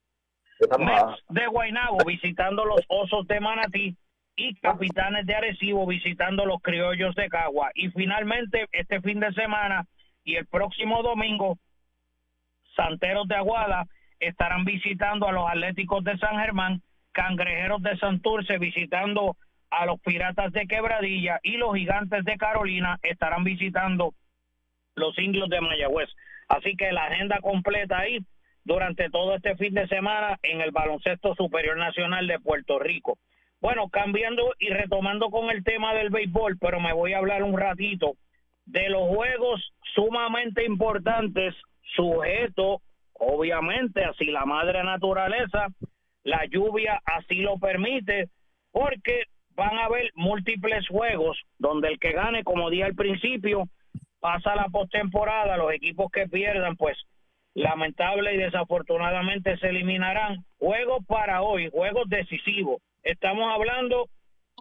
Mets de Guaynabo visitando los Osos de Manatí y Capitanes de Arecibo visitando los Criollos de Cagua. Y finalmente, este fin de semana y el próximo domingo, Santeros de Aguada estarán visitando a los Atléticos de San Germán, Cangrejeros de Santurce visitando a los Piratas de Quebradilla y los Gigantes de Carolina estarán visitando los Indios de Mayagüez. Así que la agenda completa ahí durante todo este fin de semana en el Baloncesto Superior Nacional de Puerto Rico. Bueno, cambiando y retomando con el tema del béisbol, pero me voy a hablar un ratito de los juegos sumamente importantes, sujeto, obviamente, así la madre naturaleza, la lluvia así lo permite, porque van a haber múltiples juegos donde el que gane, como dije al principio, pasa la postemporada. Los equipos que pierdan, pues lamentable y desafortunadamente se eliminarán. Juegos para hoy, juegos decisivos. Estamos hablando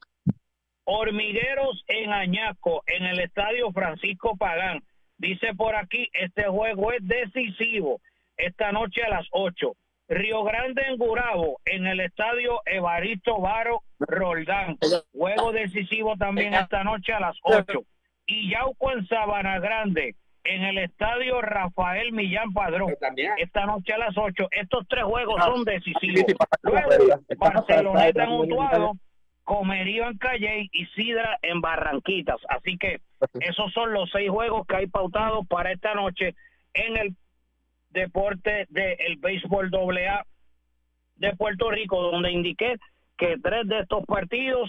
Hormigueros en Añasco, en el estadio Francisco Pagán. Dice por aquí, este juego es decisivo esta noche a las ocho. Río Grande en Gurabo, en el estadio Evaristo Varo Roldán. Juego decisivo también esta noche a las ocho. Y Yauco en Sabana Grande, en el estadio Rafael Millán Padrón, esta noche a las ocho. Estos tres juegos son decisivos. Luego, Barceloneta en Utuado, Comerío en Calley y Sidra en Barranquitas. Así que esos son los seis juegos que hay pautados para esta noche en el deporte del béisbol doble A de Puerto Rico, donde indiqué que tres de estos partidos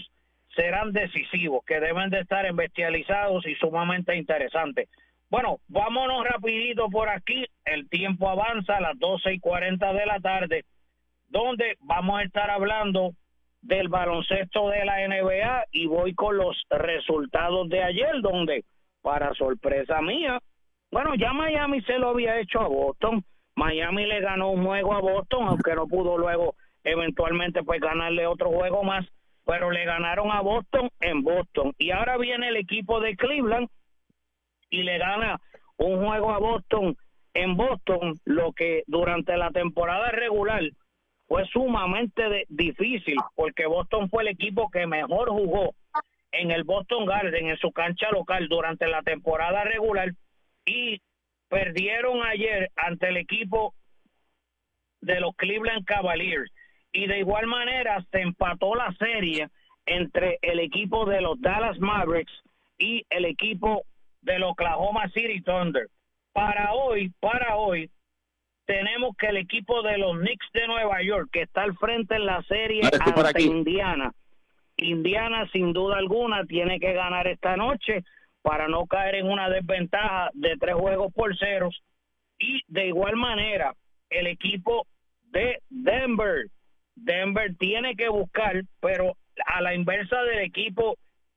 serán decisivos, que deben de estar bestializados y sumamente interesantes. Bueno, vámonos rapidito por aquí, el tiempo avanza a las doce y cuarenta de la tarde, donde vamos a estar hablando del baloncesto de la N B A y voy con los resultados de ayer, donde, para sorpresa mía, bueno, ya Miami se lo había hecho a Boston, Miami le ganó un juego a Boston, aunque no pudo luego eventualmente pues ganarle otro juego más, pero le ganaron a Boston en Boston, y ahora viene el equipo de Cleveland y le gana un juego a Boston en Boston, lo que durante la temporada regular fue sumamente de, difícil, porque Boston fue el equipo que mejor jugó en el Boston Garden, en su cancha local, durante la temporada regular, y perdieron ayer ante el equipo de los Cleveland Cavaliers, y de igual manera se empató la serie entre el equipo de los Dallas Mavericks y el equipo del Oklahoma City Thunder. Para hoy, para hoy, tenemos que el equipo de los Knicks de Nueva York, que está al frente en la serie ante Indiana. Indiana, sin duda alguna, tiene que ganar esta noche para no caer en una desventaja de tres juegos por ceros. Y de igual manera, el equipo de Denver, Denver tiene que buscar, pero a la inversa del equipo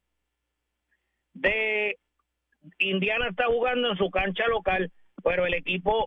de Indiana, está jugando en su cancha local, pero el equipo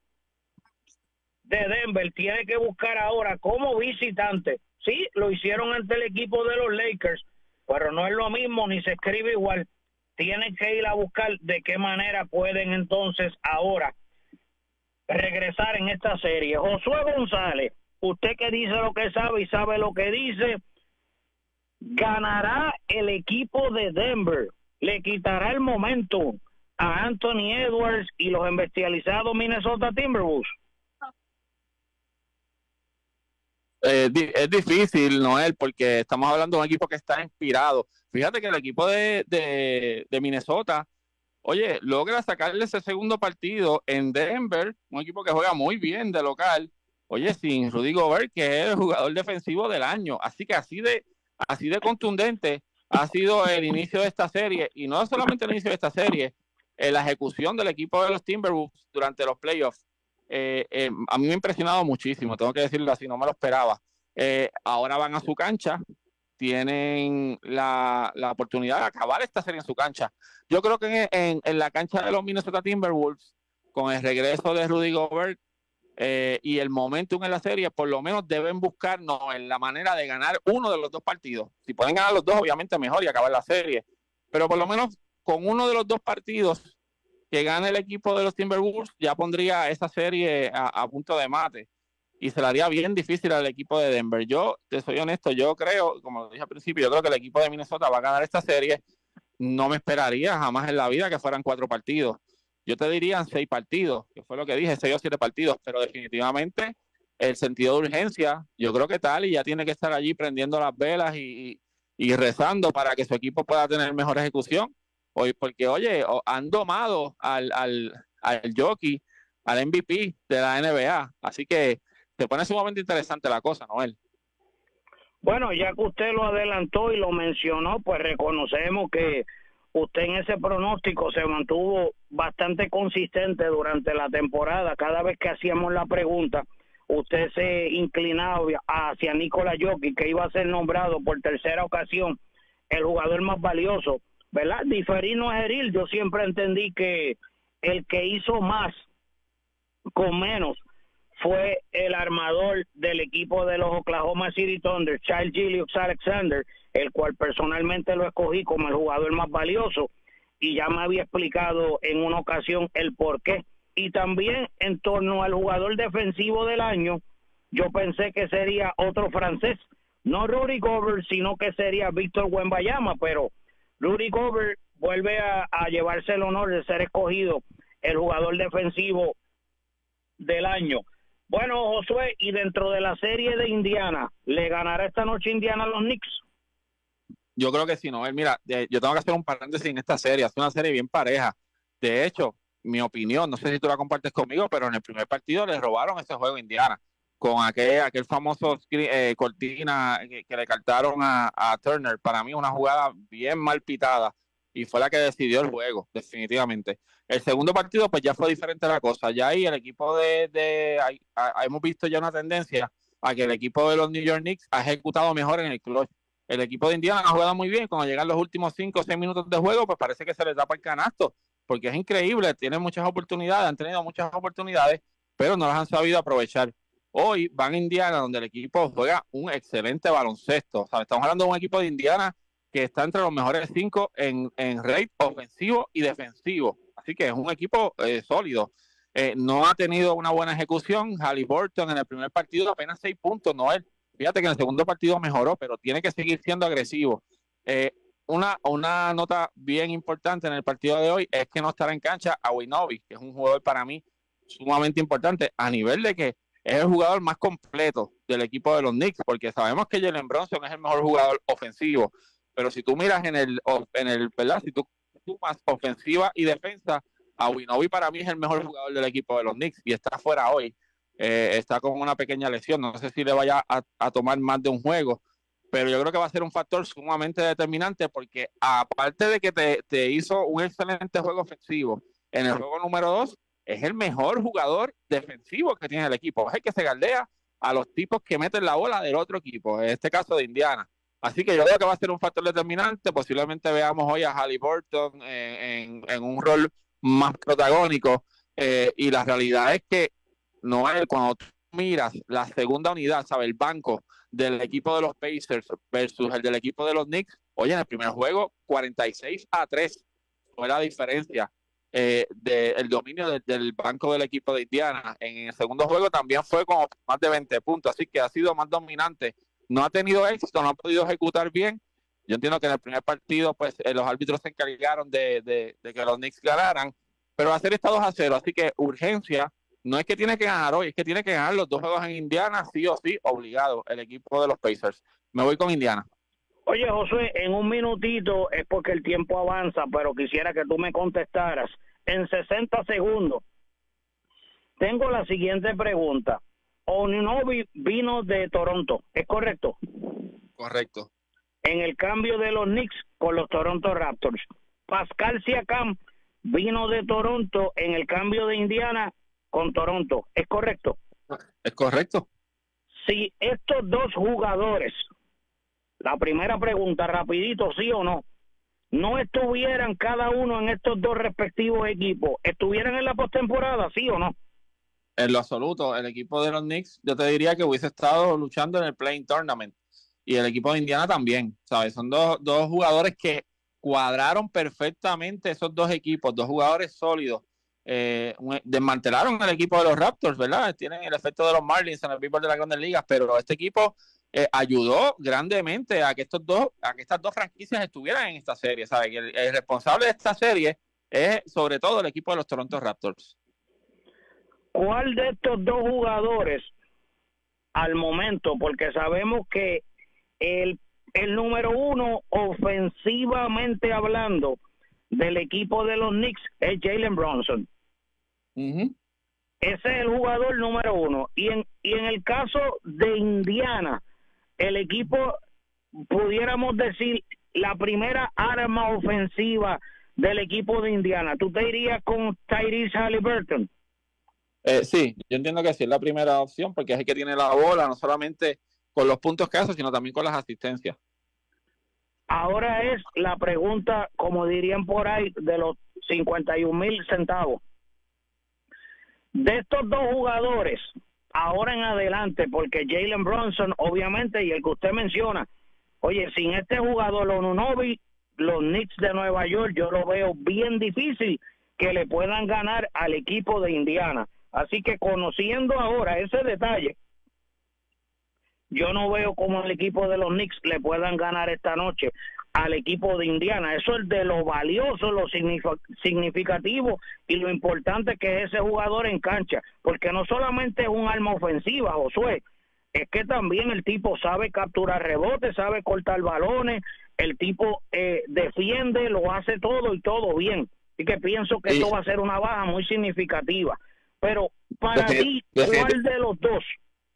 de Denver tiene que buscar ahora como visitante. Sí, lo hicieron ante el equipo de los Lakers, pero no es lo mismo ni se escribe igual. Tienen que ir a buscar de qué manera pueden entonces ahora regresar en esta serie. Josué González, usted que dice lo que sabe y sabe lo que dice, ganará el equipo de Denver, le quitará el momento a Anthony Edwards y los embestializados Minnesota Timberwolves. Eh, es difícil, Noel, porque estamos hablando de un equipo que está inspirado. Fíjate que el equipo de, de, de Minnesota, oye, logra sacarle ese segundo partido en Denver, un equipo que juega muy bien de local, oye, sin Rudy Gobert, que es el jugador defensivo del año. Así que así de, así de contundente ha sido el inicio de esta serie, y no solamente el inicio de esta serie, eh, la ejecución del equipo de los Timberwolves durante los playoffs. Eh, eh, a mí me ha impresionado muchísimo, tengo que decirlo así, no me lo esperaba. Eh, ahora van a su cancha, tienen la, la oportunidad de acabar esta serie en su cancha. Yo creo que en, en, en la cancha de los Minnesota Timberwolves, con el regreso de Rudy Gobert eh, y el momentum en la serie, por lo menos deben buscar no, en la manera de ganar uno de los dos partidos. Si pueden ganar los dos, obviamente mejor y acabar la serie, pero por lo menos con uno de los dos partidos que gane el equipo de los Timberwolves, ya pondría esa serie a, a punto de mate y se le haría bien difícil al equipo de Denver. Yo, te soy honesto, yo creo, como lo dije al principio, yo creo que el equipo de Minnesota va a ganar esta serie. No me esperaría jamás en la vida que fueran cuatro partidos. Yo te diría seis partidos, que fue lo que dije, seis o siete partidos, pero definitivamente el sentido de urgencia, yo creo que tal, y ya tiene que estar allí prendiendo las velas y, y rezando para que su equipo pueda tener mejor ejecución. Hoy, porque, oye, han domado al, al, al jockey, al M V P de la N B A. Así que se pone sumamente interesante la cosa, Noel. Bueno, ya que usted lo adelantó y lo mencionó, pues reconocemos que usted en ese pronóstico se mantuvo bastante consistente durante la temporada. Cada vez que hacíamos la pregunta, usted se inclinaba hacia Nikola Jokic, que iba a ser nombrado por tercera ocasión el jugador más valioso, ¿verdad? Diferir no es herir. Yo siempre entendí que el que hizo más con menos fue el armador del equipo de los Oklahoma City Thunder, Shai Gilgeous-Alexander, el cual personalmente lo escogí como el jugador más valioso, y ya me había explicado en una ocasión el por qué. Y también en torno al jugador defensivo del año, yo pensé que sería otro francés, no Rudy Gobert, sino que sería Víctor Wembanyama, pero Rudy Gobert vuelve a, a llevarse el honor de ser escogido el jugador defensivo del año. Bueno, Josué, y dentro de la serie de Indiana, ¿le ganará esta noche Indiana a los Knicks? Yo creo que sí, Noel. Mira, yo tengo que hacer un paréntesis en esta serie. Es una serie bien pareja. De hecho, mi opinión, no sé si tú la compartes conmigo, pero en el primer partido le robaron ese juego a Indiana. con aquel, aquel famoso eh, cortina que, que le cantaron a, a Turner. Para mí una jugada bien mal pitada y fue la que decidió el juego, definitivamente. El segundo partido pues ya fue diferente la cosa. Ya ahí el equipo de, de ahí, a, hemos visto ya una tendencia a que el equipo de los New York Knicks ha ejecutado mejor en el clutch. El equipo de Indiana ha jugado muy bien. Cuando llegan los últimos cinco o seis minutos de juego, pues parece que se les da para el canasto, porque es increíble, tienen muchas oportunidades, han tenido muchas oportunidades, pero no las han sabido aprovechar. Hoy van a Indiana, donde el equipo juega un excelente baloncesto. O sea, estamos hablando de un equipo de Indiana que está entre los mejores cinco en, en rate ofensivo y defensivo. Así que es un equipo eh, sólido. Eh, no ha tenido una buena ejecución. Haliburton en el primer partido apenas seis puntos, no él. Fíjate que en el segundo partido mejoró, pero tiene que seguir siendo agresivo. Eh, una, una nota bien importante en el partido de hoy es que no estará en cancha Anunoby, que es un jugador para mí sumamente importante a nivel de que es el jugador más completo del equipo de los Knicks, porque sabemos que Jalen Brunson es el mejor jugador ofensivo, pero si tú miras en el, en el ¿verdad? Si tú sumas ofensiva y defensa, Anunoby para mí es el mejor jugador del equipo de los Knicks y está fuera hoy. Eh, está con una pequeña lesión, no sé si le vaya a, a tomar más de un juego, pero yo creo que va a ser un factor sumamente determinante, porque aparte de que te, te hizo un excelente juego ofensivo, en el juego número dos es el mejor jugador defensivo que tiene el equipo, es el que se galdea a los tipos que meten la bola del otro equipo, en este caso de Indiana. Así que yo creo que va a ser un factor determinante. Posiblemente veamos hoy a Haliburton en, en, en un rol más protagónico, eh, y la realidad es que Noel, cuando tú miras la segunda unidad, ¿sabes? El banco del equipo de los Pacers versus el del equipo de los Knicks, oye, en el primer juego cuarenta y seis a tres fue la diferencia eh, del dominio de, del banco del equipo de Indiana. En el segundo juego también fue como más de veinte puntos, así que ha sido más dominante. No ha tenido éxito, no ha podido ejecutar bien. Yo entiendo que en el primer partido pues eh, los árbitros se encargaron de, de, de que los Knicks ganaran, pero la serie está dos a cero, así que urgencia. No es que tiene que ganar hoy, es que tiene que ganar los dos juegos en Indiana, sí o sí, obligado, el equipo de los Pacers. Me voy con Indiana. Oye, Josué, en un minutito, es porque el tiempo avanza, pero quisiera que tú me contestaras en sesenta segundos. Tengo la siguiente pregunta. Anunoby vino de Toronto, ¿es correcto? Correcto. En el cambio de los Knicks con los Toronto Raptors. Pascal Siakam vino de Toronto en el cambio de Indiana con Toronto, ¿es correcto? Es correcto. Si estos dos jugadores, la primera pregunta, rapidito, sí o no, no estuvieran cada uno en estos dos respectivos equipos, ¿estuvieran en la postemporada, sí o no? En lo absoluto, el equipo de los Knicks, yo te diría que hubiese estado luchando en el Play-in Tournament, y el equipo de Indiana también, ¿sabes? Son dos, dos jugadores que cuadraron perfectamente esos dos equipos, dos jugadores sólidos. Eh, desmantelaron el equipo de los Raptors, ¿verdad? Tienen el efecto de los Marlins en el béisbol de las Grandes Ligas, pero este equipo eh, ayudó grandemente a que estos dos, a que estas dos franquicias estuvieran en esta serie, ¿sabes? El, el responsable de esta serie es sobre todo el equipo de los Toronto Raptors. ¿Cuál de estos dos jugadores al momento, porque sabemos que el, el número uno ofensivamente hablando del equipo de los Knicks es Jalen Brunson? Uh-huh. Ese es el jugador número uno. Y en, y en el caso de Indiana, el equipo, pudiéramos decir, la primera arma ofensiva del equipo de Indiana, ¿tú te irías con Tyrese Haliburton? Eh, sí, yo entiendo que sí es la primera opción, porque es el que tiene la bola, no solamente con los puntos que hace, sino también con las asistencias. Ahora es la pregunta, como dirían por ahí, de los cincuenta y un mil centavos. De estos dos jugadores, ahora en adelante, porque Jalen Brunson, obviamente, y el que usted menciona, oye, sin este jugador, Anunoby, los Knicks de Nueva York, yo lo veo bien difícil que le puedan ganar al equipo de Indiana. Así que conociendo ahora ese detalle, yo no veo cómo el equipo de los Knicks le puedan ganar esta noche al equipo de Indiana. Eso es de lo valioso, lo significativo y lo importante que es ese jugador en cancha, porque no solamente es un arma ofensiva, Josué, es que también el tipo sabe capturar rebotes, sabe cortar balones, el tipo eh, defiende, lo hace todo y todo bien. Así que pienso que sí, esto va a ser una baja muy significativa. Pero para ti, ¿cuál de los dos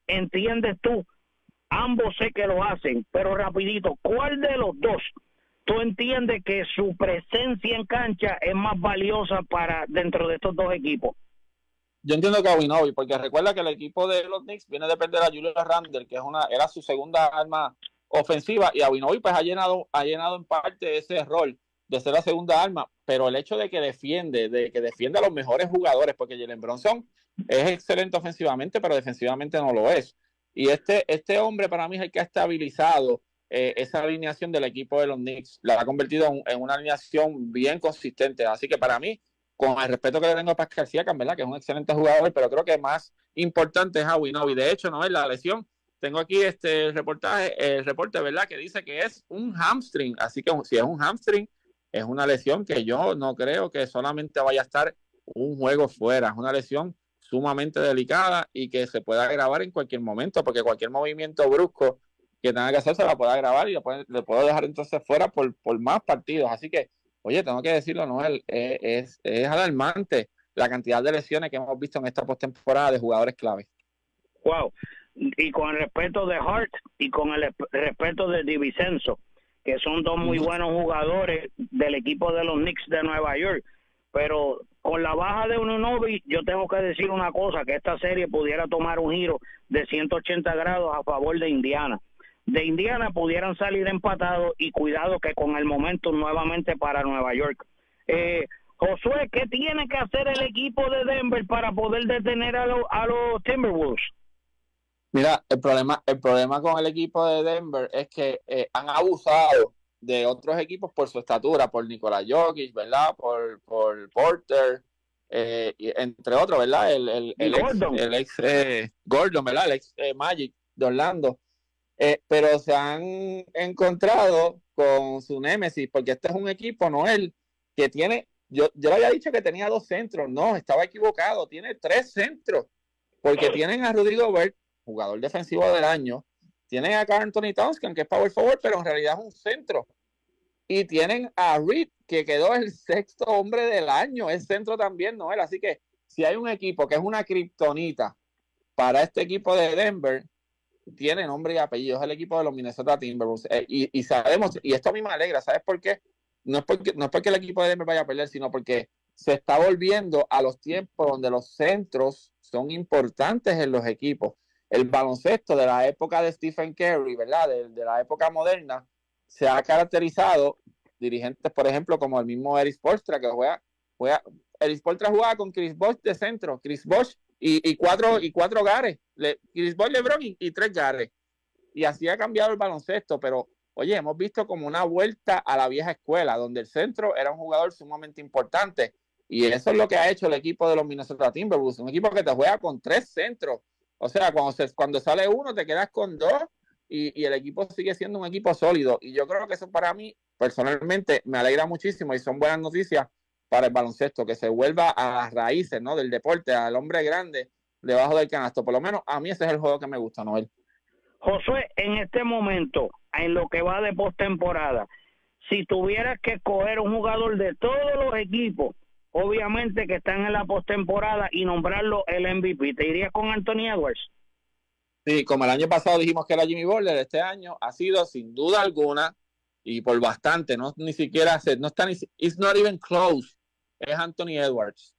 entiendes tú? Ambos sé que lo hacen, pero rapidito, ¿cuál de los dos tú entiendes que su presencia en cancha es más valiosa para dentro de estos dos equipos? Yo entiendo que Anunoby, porque recuerda que el equipo de los Knicks viene a depender de Julius Randle, que es una era su segunda arma ofensiva, y Anunoby pues ha llenado ha llenado en parte ese rol de ser la segunda arma, pero el hecho de que defiende, de que defiende a los mejores jugadores, porque Jalen Brunson es excelente ofensivamente, pero defensivamente no lo es. Y este, este hombre para mí es el que ha estabilizado eh, esa alineación del equipo de los Knicks. La ha convertido en, en una alineación bien consistente. Así que para mí, con el respeto que le tengo a Pascal Siakam, ¿verdad? Que es un excelente jugador, pero creo que más importante es Anunoby. De hecho, no es la lesión. Tengo aquí este reportaje, el reporte, ¿verdad? Que dice que es un hamstring. Así que si es un hamstring, es una lesión que yo no creo que solamente vaya a estar un juego fuera. Es una lesión sumamente delicada y que se pueda agravar en cualquier momento, porque cualquier movimiento brusco que tenga que hacer se la puede agravar y le puedo, le puedo dejar entonces fuera por, por más partidos. Así que, oye, tengo que decirlo, Noel, es, es, es alarmante la cantidad de lesiones que hemos visto en esta postemporada de jugadores clave. Wow. Y con el respeto de Hart y con el respeto de DiVincenzo, que son dos muy buenos jugadores del equipo de los Knicks de Nueva York, pero con la baja de Anunoby, yo tengo que decir una cosa, que esta serie pudiera tomar un giro de ciento ochenta grados a favor de Indiana. De Indiana pudieran salir empatados y cuidado que con el momento nuevamente para Nueva York. Eh, Josué, ¿qué tiene que hacer el equipo de Denver para poder detener a, lo, a los Timberwolves? Mira, el problema, el problema con el equipo de Denver es que eh, han abusado de otros equipos por su estatura, por Nikola Jokic, ¿verdad? Por, por Porter, eh, entre otros, ¿verdad? El, el, el ex, Gordon, el ex eh, Gordon, ¿verdad? El ex eh, Magic de Orlando. Eh, pero se han encontrado con su némesis, porque este es un equipo, Noel, que tiene, yo, yo le había dicho que tenía dos centros, no, estaba equivocado, tiene tres centros, porque tienen a Rudy Gobert, jugador defensivo del año, tienen a Karl Anthony Towns, que es power forward, pero en realidad es un centro. Y tienen a Reed, que quedó el sexto hombre del año, es centro también, Noel. Así que si hay un equipo que es una kriptonita para este equipo de Denver, tiene nombre y apellido, es el equipo de los Minnesota Timberwolves. Eh, y, y sabemos, y esto a mí me alegra, ¿sabes por qué? No es porque, no es porque el equipo de Denver vaya a perder, sino porque se está volviendo a los tiempos donde los centros son importantes en los equipos. El baloncesto de la época de Stephen Curry, ¿verdad? De, de la época moderna, se ha caracterizado, dirigentes, por ejemplo, como el mismo Erik Spoelstra, que juega, juega Erik Spoelstra jugaba con Chris Bosh de centro, Chris Bosh y, y cuatro, y cuatro gares, Le, Chris Bosh, LeBron y, y tres gares. Y así ha cambiado el baloncesto, pero, oye, hemos visto como una vuelta a la vieja escuela, donde el centro era un jugador sumamente importante, y eso es lo que ha hecho el equipo de los Minnesota Timberwolves, un equipo que te juega con tres centros. O sea, cuando, se, cuando sale uno, te quedas con dos y, y el equipo sigue siendo un equipo sólido. Y yo creo que eso para mí, personalmente, me alegra muchísimo y son buenas noticias para el baloncesto, que se vuelva a las raíces, ¿no? Del deporte, al hombre grande debajo del canasto. Por lo menos a mí ese es el juego que me gusta, Noel. Josué, en este momento, en lo que va de postemporada, si tuvieras que escoger un jugador de todos los equipos, obviamente que están en la postemporada, y nombrarlo el M V P, ¿te irías con Anthony Edwards? Sí, como el año pasado dijimos que era Jimmy Butler, este año ha sido sin duda alguna y por bastante, no ni siquiera no está ni it's not even close, es Anthony Edwards.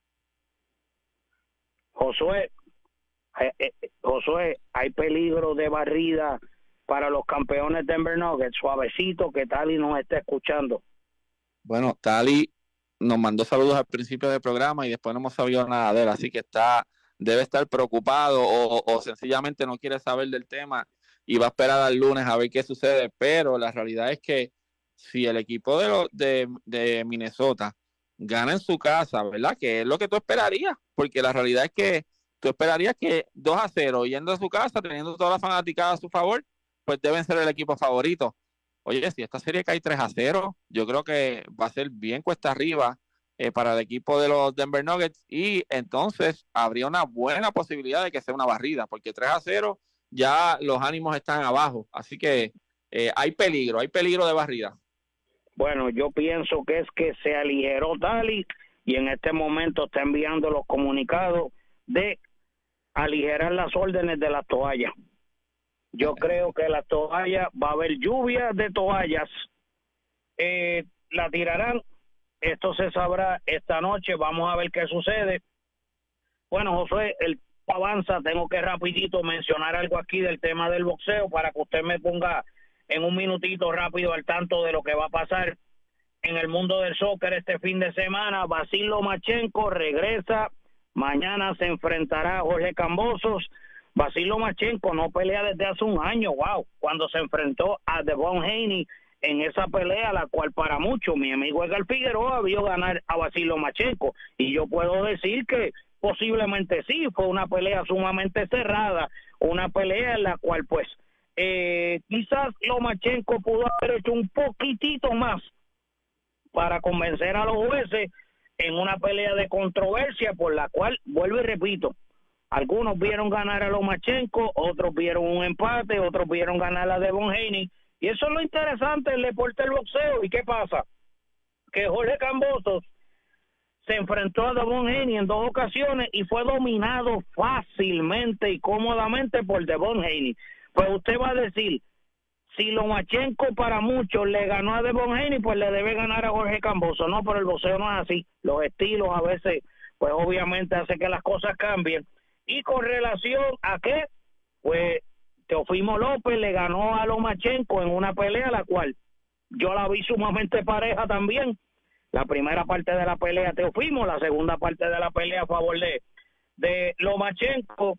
Josué, eh, eh, Josué, hay peligro de barrida para los campeones Denver Nuggets. Suavecito, que Tali nos está escuchando. Bueno, Tali nos mandó saludos al principio del programa y después no hemos sabido nada de él, así que está, debe estar preocupado o, o sencillamente no quiere saber del tema y va a esperar al lunes a ver qué sucede, pero la realidad es que si el equipo de, lo, de, de Minnesota gana en su casa, ¿verdad? Que es lo que tú esperarías, porque la realidad es que tú esperarías que dos a cero yendo a su casa, teniendo toda la fanaticada a su favor, pues deben ser el equipo favorito. Oye, si esta serie cae tres a cero, yo creo que va a ser bien cuesta arriba eh, para el equipo de los Denver Nuggets y entonces habría una buena posibilidad de que sea una barrida, porque tres a cero ya los ánimos están abajo, así que eh, hay peligro, hay peligro de barrida. Bueno, yo pienso que es que se aligeró Tali y en este momento está enviando los comunicados de aligerar las órdenes de las toallas. Yo creo que las toallas, va a haber lluvia de toallas, eh, la tirarán, esto se sabrá esta noche, vamos a ver qué sucede. Bueno, José, el avanza, tengo que rapidito mencionar algo aquí del tema del boxeo para que usted me ponga en un minutito rápido al tanto de lo que va a pasar en el mundo del soccer este fin de semana. Vasil Lomachenko regresa, mañana se enfrentará a Jorge Kambosos. Vasil Lomachenko no pelea desde hace un año, wow, cuando se enfrentó a Devon Haney en esa pelea, la cual para muchos, mi amigo Edgar Figueroa vio ganar a Vasil Lomachenko, y yo puedo decir que posiblemente sí, fue una pelea sumamente cerrada, una pelea en la cual pues eh, quizás Lomachenko pudo haber hecho un poquitito más para convencer a los jueces en una pelea de controversia por la cual, vuelvo y repito, algunos vieron ganar a Lomachenko, otros vieron un empate, otros vieron ganar a Devon Haney, y eso es lo interesante del deporte del boxeo. ¿Y qué pasa? Que Jorge Kambosos se enfrentó a Devon Haney en dos ocasiones y fue dominado fácilmente y cómodamente por Devon Haney. Pues usted va a decir, si Lomachenko para muchos le ganó a Devon Haney, pues le debe ganar a Jorge Kambosos. No, pero el boxeo no es así. Los estilos a veces, pues obviamente hace que las cosas cambien. Y con relación a qué, pues Teofimo López le ganó a Lomachenko en una pelea, la cual yo la vi sumamente pareja también. La primera parte de la pelea Teofimo, la segunda parte de la pelea a favor de, de Lomachenko.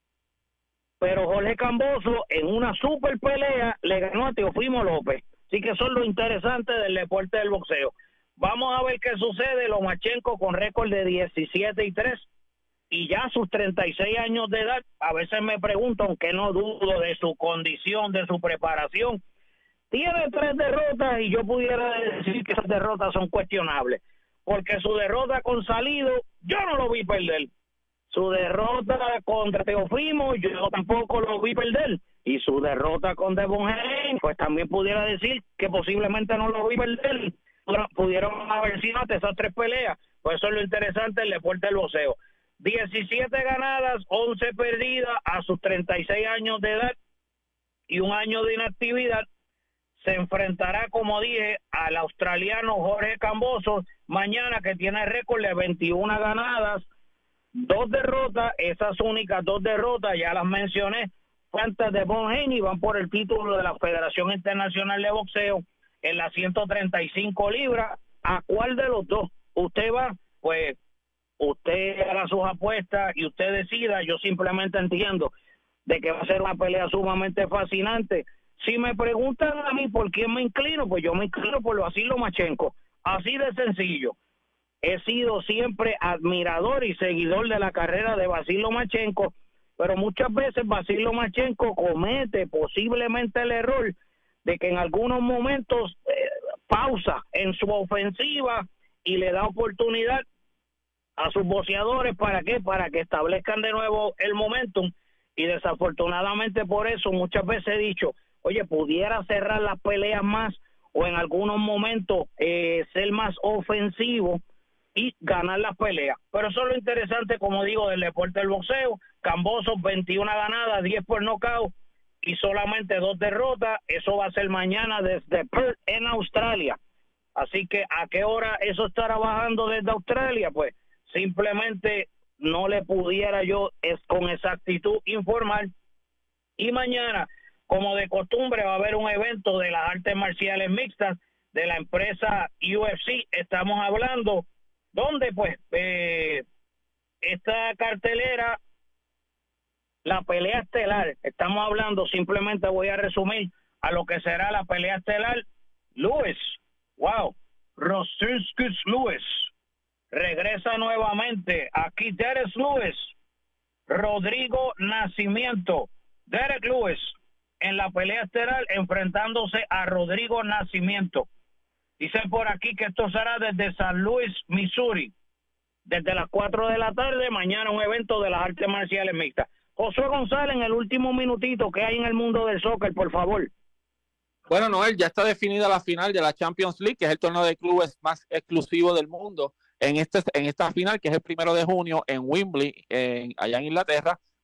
Pero Jorge Kambosos en una super pelea le ganó a Teofimo López. Así que eso es lo interesante del deporte del boxeo. Vamos a ver qué sucede. Lomachenko con récord de diecisiete y tres y ya a sus treinta y seis años de edad. A veces me pregunto, aunque no dudo de su condición, de su preparación, tiene tres derrotas y yo pudiera decir que esas derrotas son cuestionables, porque su derrota con Salido yo no lo vi perder, su derrota contra Teofimo yo tampoco lo vi perder, y su derrota con Devon Haney pues también pudiera decir que posiblemente no lo vi perder. Pudieron haber sido hasta esas tres peleas. Pues eso es lo interesante del deporte del boxeo. diecisiete ganadas, once perdidas a sus treinta y seis años de edad y un año de inactividad. Se enfrentará, como dije, al australiano Jorge Kambosos mañana, que tiene récord de veintiuna ganadas, dos derrotas. Esas únicas dos derrotas ya las mencioné antes de Devon Haney, van por el título de la Federación Internacional de Boxeo en las ciento treinta y cinco libras. ¿A cuál de los dos usted va? Pues usted haga sus apuestas y usted decida. Yo simplemente entiendo de que va a ser una pelea sumamente fascinante. Si me preguntan a mí por quién me inclino, pues yo me inclino por Vasil Lomachenko. Así de sencillo. He sido siempre admirador y seguidor de la carrera de Vasil Lomachenko, pero muchas veces Vasil Lomachenko comete posiblemente el error de que en algunos momentos eh, pausa en su ofensiva y le da oportunidad a sus boxeadores. ¿Para qué? Para que establezcan de nuevo el momentum, y desafortunadamente por eso muchas veces he dicho, oye, pudiera cerrar las peleas más o en algunos momentos eh, ser más ofensivo y ganar las peleas. Pero eso es lo interesante, como digo, del deporte del boxeo. Kambosos, veintiuna ganadas, diez por nocaut y solamente dos derrotas. Eso va a ser mañana desde Perth en Australia. Así que ¿a qué hora eso estará bajando desde Australia? Pues simplemente no le pudiera yo es con exactitud informar. Y mañana, como de costumbre, va a haber un evento de las artes marciales mixtas de la empresa U F C. Estamos hablando donde pues eh, esta cartelera, la pelea estelar, estamos hablando, simplemente voy a resumir a lo que será la pelea estelar. Lewis, wow, Rosciuskus Lewis regresa nuevamente. Aquí Derek Lewis, Rodrigo Nacimiento, Derek Lewis en la pelea estelar enfrentándose a Rodrigo Nacimiento. Dicen por aquí que esto será desde San Luis, Missouri, desde las cuatro de la tarde. Mañana un evento de las artes marciales mixtas. Josué González, en el último minutito, ¿qué hay en el mundo del soccer, por favor? Bueno, Noel, ya está definida la final de la Champions League, que es el torneo de clubes más exclusivo del mundo. En, este, en esta final, que es el primero de junio en Wembley, en, allá en Inglaterra,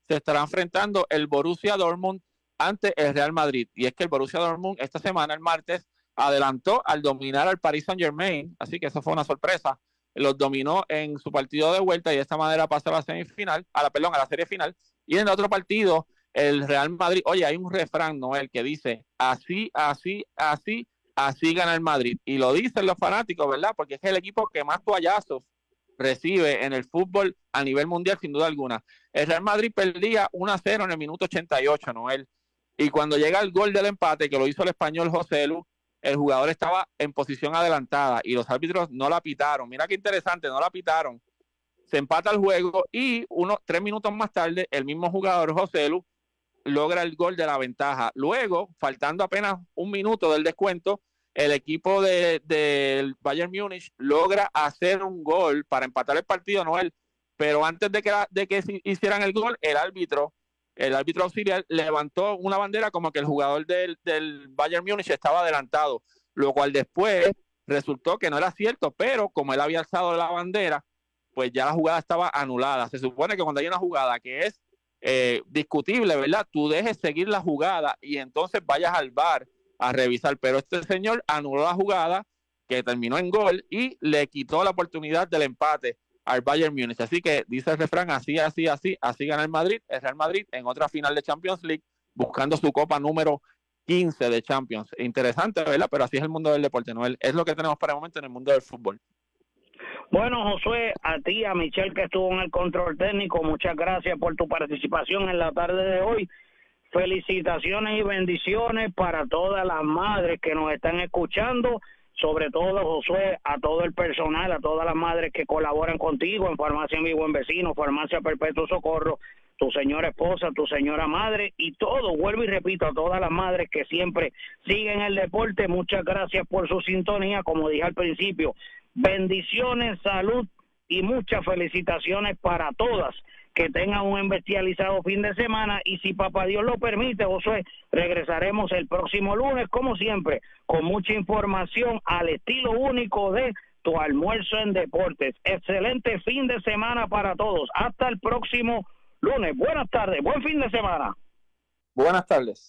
se estará enfrentando el Borussia Dortmund ante el Real Madrid. Y es que el Borussia Dortmund esta semana, el martes, adelantó al dominar al Paris Saint-Germain, así que eso fue una sorpresa. Los dominó en su partido de vuelta y de esta manera pasa a la semifinal, a la, perdón, a la serie final. Y en el otro partido, el Real Madrid, oye, hay un refrán, Noel, que dice, así, así, así, así gana el Madrid. Y lo dicen los fanáticos, ¿verdad? Porque es el equipo que más toallazos recibe en el fútbol a nivel mundial, sin duda alguna. El Real Madrid perdía uno a cero en el minuto ochenta y ocho, Noel. Y cuando llega el gol del empate, que lo hizo el español José Lu, el jugador estaba en posición adelantada y los árbitros no la pitaron. Mira qué interesante, no la pitaron. Se empata el juego y uno, tres minutos más tarde, el mismo jugador José Lu logra el gol de la ventaja. Luego, faltando apenas un minuto del descuento, el equipo del de, de Bayern Múnich logra hacer un gol para empatar el partido, Noel. Pero antes de que, de que hicieran el gol, el árbitro, el árbitro auxiliar levantó una bandera como que el jugador del, del Bayern Múnich estaba adelantado, lo cual después resultó que no era cierto, pero como él había alzado la bandera, pues ya la jugada estaba anulada. Se supone que cuando hay una jugada que es eh, discutible, ¿verdad? Tú dejes seguir la jugada y entonces vayas al V A R a revisar, pero este señor anuló la jugada que terminó en gol y le quitó la oportunidad del empate al Bayern Múnich. Así que dice el refrán, así, así, así, así gana el Madrid, el Real Madrid en otra final de Champions League, buscando su copa número quince de Champions. Interesante, ¿verdad? Pero así es el mundo del deporte, Noel. Es lo que tenemos para el momento en el mundo del fútbol. Bueno, Josué, a ti, a Michelle que estuvo en el control técnico, muchas gracias por tu participación en la tarde de hoy. Felicitaciones y bendiciones para todas las madres que nos están escuchando, sobre todo, Josué, a todo el personal, a todas las madres que colaboran contigo en Farmacia Mi Buen Vecino, Farmacia Perpetuo Socorro, tu señora esposa, tu señora madre y todo, vuelvo y repito, a todas las madres que siempre siguen el deporte, muchas gracias por su sintonía, como dije al principio, bendiciones, salud y muchas felicitaciones para todas. Que tengan un embestializado fin de semana y si papá Dios lo permite, Josué, regresaremos el próximo lunes, como siempre, con mucha información al estilo único de Tu Almuerzo en Deportes. Excelente fin de semana para todos. Hasta el próximo lunes. Buenas tardes, buen fin de semana. Buenas tardes.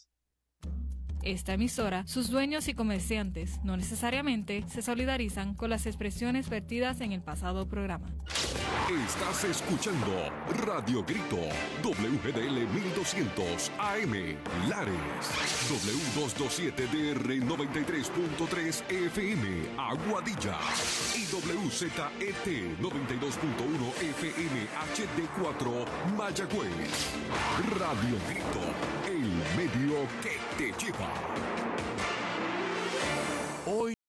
Esta emisora, sus dueños y comerciantes no necesariamente se solidarizan con las expresiones vertidas en el pasado programa. Estás escuchando Radio Grito, W G D L mil doscientos A M, Lares, W doscientos veintisiete D R noventa y tres punto tres F M, Aguadilla, y W Z E T noventa y dos punto uno F M H D cuatro, Mayagüez. Radio Grito, el medio que te lleva. Hoy